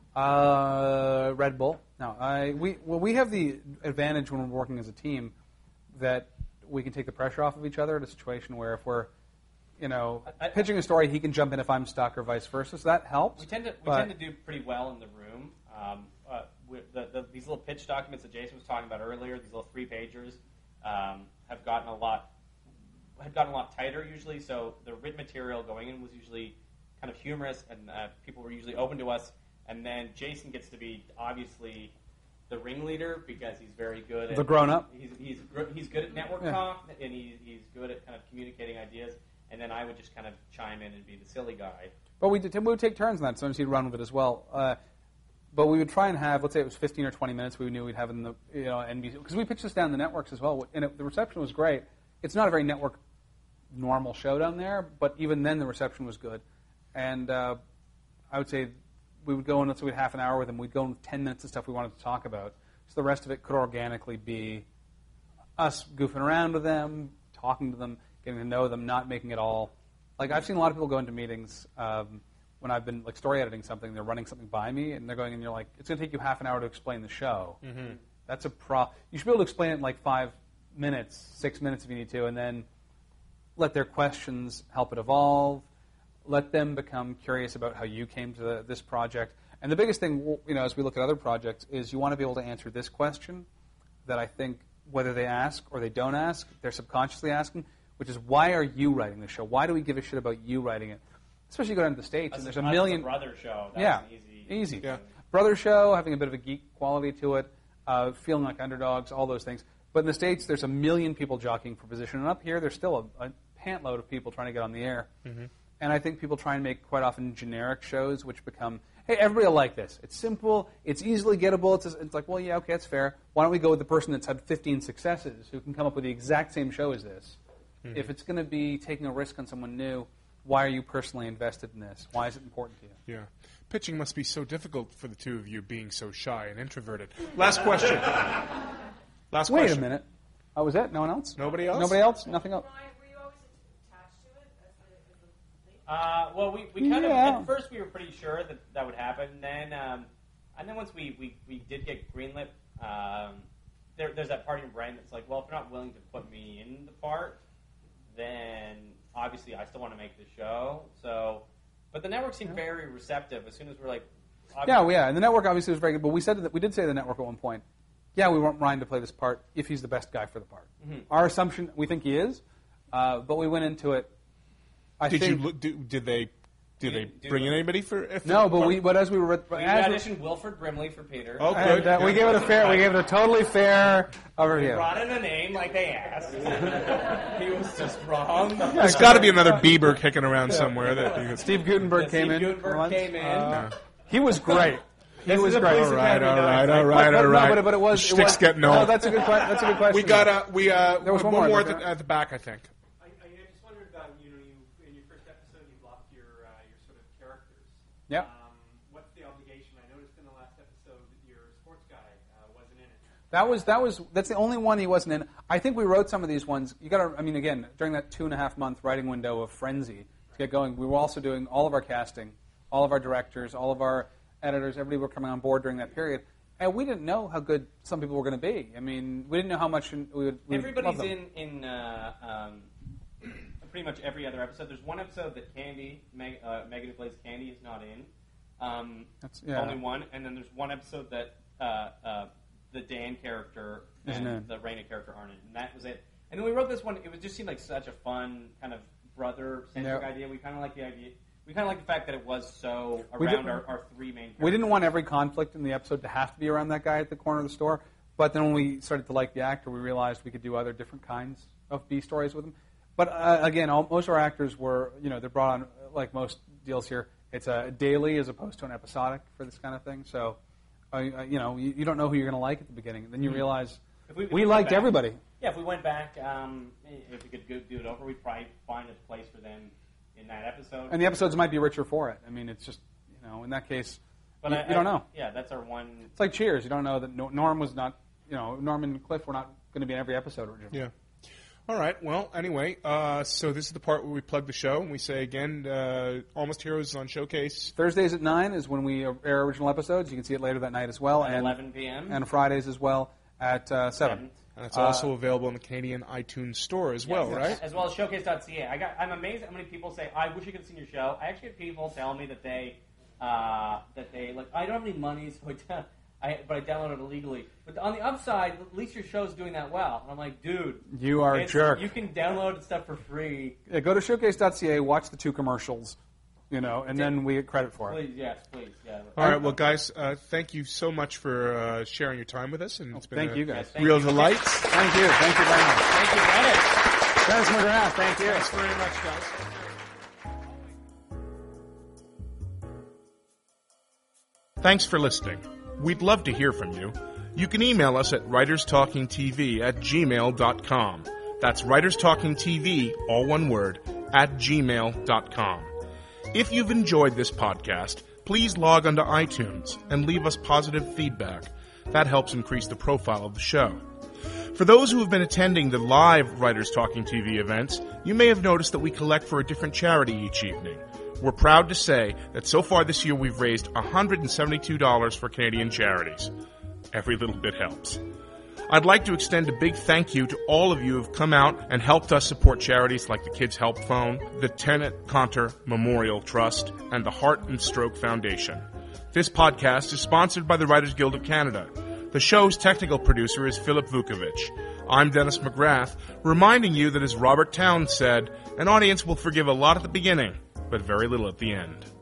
Uh, Red Bull. No, I we well we have the advantage when we're working as a team that we can take the pressure off of each other in a situation where if we're, you know, I- I- pitching a story, he can jump in if I'm stuck or vice versa. So that helps. We tend to we but- tend to do pretty well in the room. Um, uh, with the, the, these little pitch documents that Jason was talking about earlier, these little three pagers, um, have gotten a lot had gotten a lot tighter usually. So the written material going in was usually kind of humorous, and uh, people were usually open to us. And then Jason gets to be obviously the ringleader because he's very good at The grown-up? He's he's gr- he's good at network Yeah. talk, and he, he's good at kind of communicating ideas. And then I would just kind of chime in and be the silly guy. But we did, we would take turns on that. Sometimes he'd run with it as well. Uh, but we would try and have, let's say it was fifteen or twenty minutes. We knew we'd have in the you know N B C because we pitched this down the networks as well, and it, the reception was great. It's not a very network normal show down there, but even then the reception was good. And uh, I would say we would go in, let's say we had half an hour with him. We'd go in with ten minutes of stuff we wanted to talk about. So the rest of it could organically be us goofing around with them, talking to them, getting to know them, not making it all. Like I've seen a lot of people go into meetings um, when I've been like story editing something. They're running something by me, and they're going, and you're like, it's going to take you half an hour to explain the show. Mm-hmm. That's a pro. You should be able to explain it in like five minutes, six minutes if you need to, and then let their questions help it evolve. Let them become curious about how you came to the, this project. And the biggest thing, you know, as we look at other projects, is you want to be able to answer this question that I think whether they ask or they don't ask, they're subconsciously asking, which is why are you writing the show? Why do we give a shit about you writing it? Especially you go down to the States, and there's a Us as million. brother show. That's yeah, an easy. easy. Yeah. Brother show, having a bit of a geek quality to it, uh, feeling like underdogs, all those things. But in the States, there's a million people jockeying for position, and up here, there's still a, a pantload of people trying to get on the air. Mm-hmm. And I think people try and make quite often generic shows, which become, hey, everybody will like this. It's simple. It's easily gettable. It's, it's like, well, yeah, okay, that's fair. Why don't we go with the person that's had fifteen successes who can come up with the exact same show as this? Mm-hmm. If it's going to be taking a risk on someone new, why are you personally invested in this? Why is it important to you? Yeah. Pitching must be so difficult for the two of you being so shy and introverted. Last question. Last Wait question. a minute. Oh, was that? No one else? Nobody else? Nobody else? Nothing else? Ryan, were you always attached to it as the, as the lead? Uh, well, we, we kind Yeah. of at first we were pretty sure that that would happen. Then um, and then once we, we, we did get greenlit, um, there, there's that part of your brain that's like, well, if you're not willing to put me in the part, then obviously I still want to make the show. So, but the network seemed very receptive as soon as we're like, Yeah, well, yeah. And the network obviously was very good, but we said that we did say to the network at one point, yeah, we want Ryan to play this part if he's the best guy for the part. Mm-hmm. Our assumption, we think he is, uh, but we went into it. I Did think, you look? Do, did they? Did they Did- bring did- in anybody for? for No, the but part? we, but as we were, we as we- auditioned Wilford Brimley for Peter. Oh, and, good. uh, we gave it a fair, we gave it a totally fair overview. Brought in a name like they asked. He was just wrong. There's got to be another Bieber kicking around somewhere. That you could, Steve Gutenberg Yeah, came Steve in. Gutenberg once. came in. Uh, He was great. He This was is a great. police all right, academy all now. right, It's all like- right, But, all right. no, but, but it was. The It shtick's was getting no, old. that's a good. que- That's a good question. We got uh, we uh, There was one, one more, more at but the, there- at the back, I think. I, I just wondered about, you know, you in your first episode you blocked your uh, your sort of characters. Yep. Um, what's the obligation? I noticed in the last episode that your sports guy uh, wasn't in it. That was that was that's the only one he wasn't in. I think we wrote some of these ones. You got to. I mean, again, during that two and a half month writing window of frenzy to get going, we were also doing all of our casting, all of our directors, all of our editors. Everybody were coming on board during that period, and we didn't know how good some people were going to be. I mean, we didn't know how much we would. We would love Everybody's them. in in uh, um, pretty much every other episode. There's one episode that Candy, Meg, uh, Megan who plays Candy, is not in. Um, That's- yeah. Only one, and then there's one episode that uh, uh, the Dan character Isn't and in. the Raina character aren't in, and that was it. And then we wrote this one. It was just seemed like such a fun kind of brother-centric Yeah. idea. We kind of like the idea. We kind of like the fact that it was so We around didn't- our, our three main characters. We didn't want every conflict in the episode to have to be around that guy at the corner of the store. But then when we started to like the actor, we realized we could do other different kinds of B stories with him. But uh, again, all, most of our actors were, you know, they're brought on, uh, like most deals here. It's a daily as opposed to an episodic for this kind of thing. So, uh, you know, you, you don't know who you're going to like at the beginning. Then you Mm-hmm. realize If we, if we went liked back- everybody. Yeah, if we went back, um, if we could go, do it over, we'd probably find a place for them in that episode. And the episodes might be richer for it. I mean, it's just, you know, in that case, but you, I, you don't I- know. Yeah, that's our one. It's like Cheers. You don't know that Norm was not, you know, Norm and Cliff were not going to be in every episode originally. Yeah. All right. Well, anyway, uh, so this is the part where we plug the show, and we say again, uh, Almost Heroes is on Showcase. Thursdays at nine is when we air original episodes. You can see it later that night as well. At and eleven p.m. And Fridays as well at uh, seven. Seven. And it's Uh, also available in the Canadian iTunes Store as well, Yes, right? As well as showcase dot c a. I got. I'm amazed at how many people say, "I wish I could have seen your show." I actually had people tell me that they, uh, that they like. I don't have any money, so I, down- I but I downloaded it illegally. But on the upside, at least your show's doing that well. And I'm like, dude, You are a it's- jerk. You can download stuff for free. Yeah, go to showcase dot c a, watch the two commercials, you know, and then we get credit for it. Please, yes, please, yeah. All right. Well, guys, uh, thank you so much for uh, sharing your time with us, and it's been Thank a you, guys. Yes, thank real you. delight. Thank you. Thank you very much. Thank you, Dennis. Dennis McGrath, thank you. Thanks very much, guys. Thanks for listening. We'd love to hear from you. You can email us at writerstalkingtv at gmail dot com. That's writerstalkingtv, all one word, at gmail dot com. If you've enjoyed this podcast, please log onto iTunes and leave us positive feedback. That helps increase the profile of the show. For those who have been attending the live Writers Talking T V events, you may have noticed that we collect for a different charity each evening. We're proud to say that so far this year we've raised one hundred seventy-two dollars for Canadian charities. Every little bit helps. I'd like to extend a big thank you to all of you who have come out and helped us support charities like the Kids Help Phone, the Tenet Conter Memorial Trust, and the Heart and Stroke Foundation. This podcast is sponsored by the Writers Guild of Canada. The show's technical producer is Philip Vukovic. I'm Dennis McGrath, reminding you that as Robert Towns said, an audience will forgive a lot at the beginning, but very little at the end.